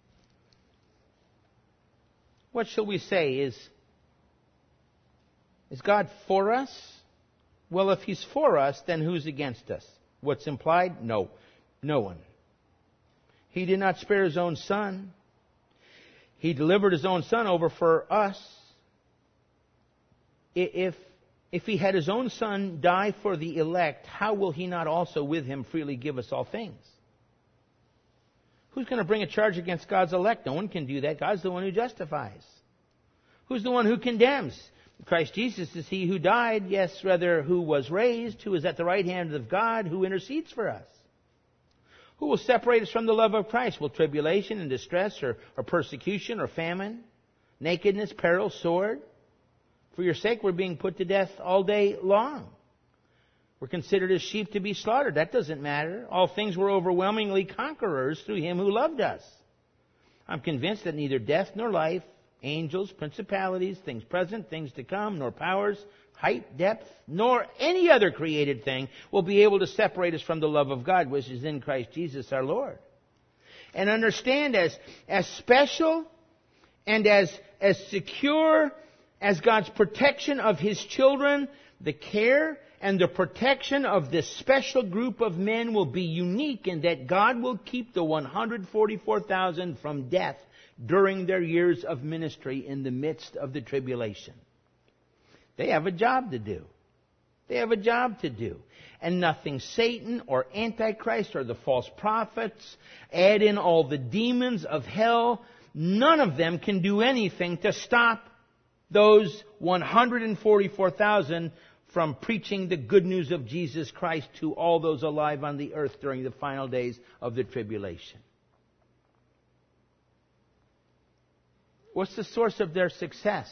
What shall we say? Is God for us? Well, if He's for us, then who's against us? What's implied? No one. He did not spare His own Son. He delivered His own Son over for us. If He had His own Son die for the elect, how will He not also with Him freely give us all things? Who's going to bring a charge against God's elect? No one can do that. God's the one who justifies. Who's the one who condemns? Christ Jesus is He who died, yes, rather, who was raised, who is at the right hand of God, who intercedes for us. Who will separate us from the love of Christ? Will tribulation and distress or persecution or famine, nakedness, peril, sword? For your sake we're being put to death all day long. We're considered as sheep to be slaughtered. That doesn't matter. All things were overwhelmingly conquerors through Him who loved us. I'm convinced that neither death nor life, angels, principalities, things present, things to come, nor powers, height, depth, nor any other created thing will be able to separate us from the love of God, which is in Christ Jesus our Lord. And understand, as special and as secure as God's protection of His children, the care and the protection of this special group of men will be unique in that God will keep the 144,000 from death during their years of ministry in the midst of the tribulation. They have a job to do. They have a job to do. And nothing Satan or Antichrist or the false prophets, add in all the demons of hell, none of them can do anything to stop those 144,000 from preaching the good news of Jesus Christ to all those alive on the earth during the final days of the tribulation. What's the source of their success?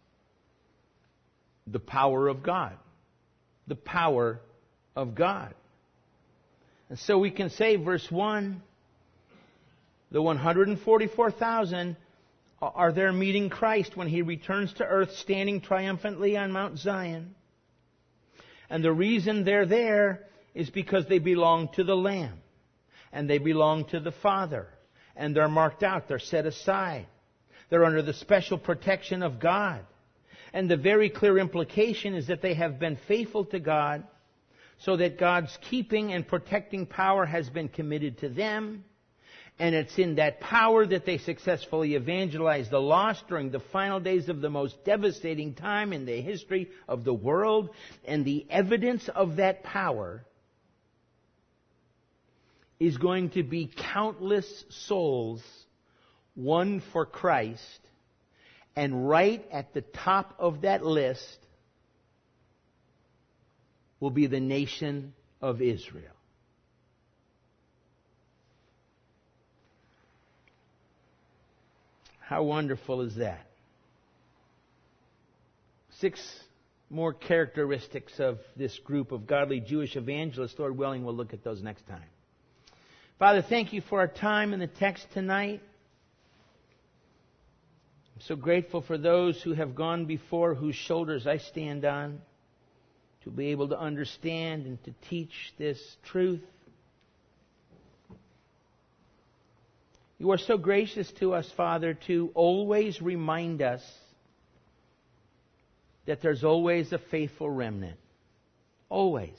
The power of God. The power of God. And so we can say, verse 1, the 144,000 are there meeting Christ when He returns to earth, standing triumphantly on Mount Zion. And the reason they're there is because they belong to the Lamb. And they belong to the Father. And they're marked out. They're set aside. They're under the special protection of God. And the very clear implication is that they have been faithful to God, so that God's keeping and protecting power has been committed to them. And it's in that power that they successfully evangelize the lost during the final days of the most devastating time in the history of the world. And the evidence of that power is going to be countless souls won for Christ. And right at the top of that list will be the nation of Israel. How wonderful is that? 6 more characteristics of this group of godly Jewish evangelists. Lord willing, we'll look at those next time. Father, thank You for our time in the text tonight. I'm so grateful for those who have gone before, whose shoulders I stand on, to be able to understand and to teach this truth. You are so gracious to us, Father, to always remind us that there's always a faithful remnant. Always.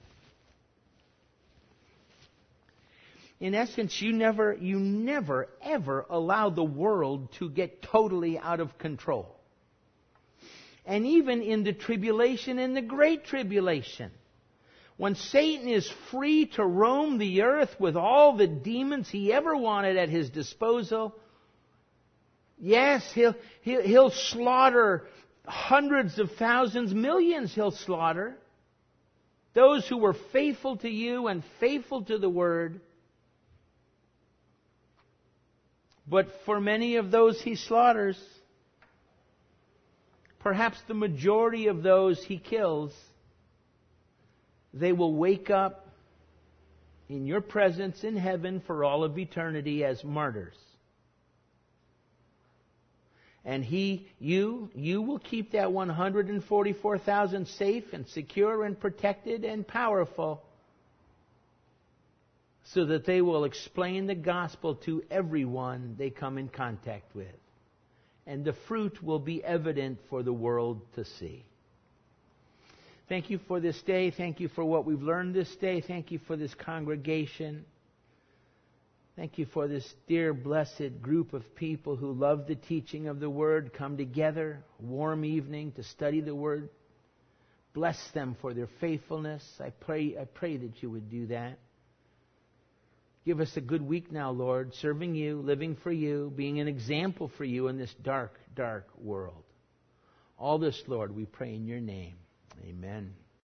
In essence, you never, ever allow the world to get totally out of control. And even in the tribulation and the great tribulation, when Satan is free to roam the earth with all the demons he ever wanted at his disposal, yes, he'll slaughter hundreds of thousands, millions he'll slaughter. Those who were faithful to You and faithful to the Word. But for many of those He slaughters, perhaps the majority of those He kills, they will wake up in your presence in heaven for all of eternity as martyrs. And you will keep that 144,000 safe and secure and protected and powerful, so that they will explain the gospel to everyone they come in contact with. And the fruit will be evident for the world to see. Thank you for this day. Thank you for what we've learned this day. Thank you for this congregation. Thank you for this dear, blessed group of people who love the teaching of the Word, come together, warm evening to study the Word. Bless them for their faithfulness. I pray that you would do that. Give us a good week now, Lord, serving you, living for you, being an example for you in this dark, dark world. All this, Lord, we pray in your name. Amen.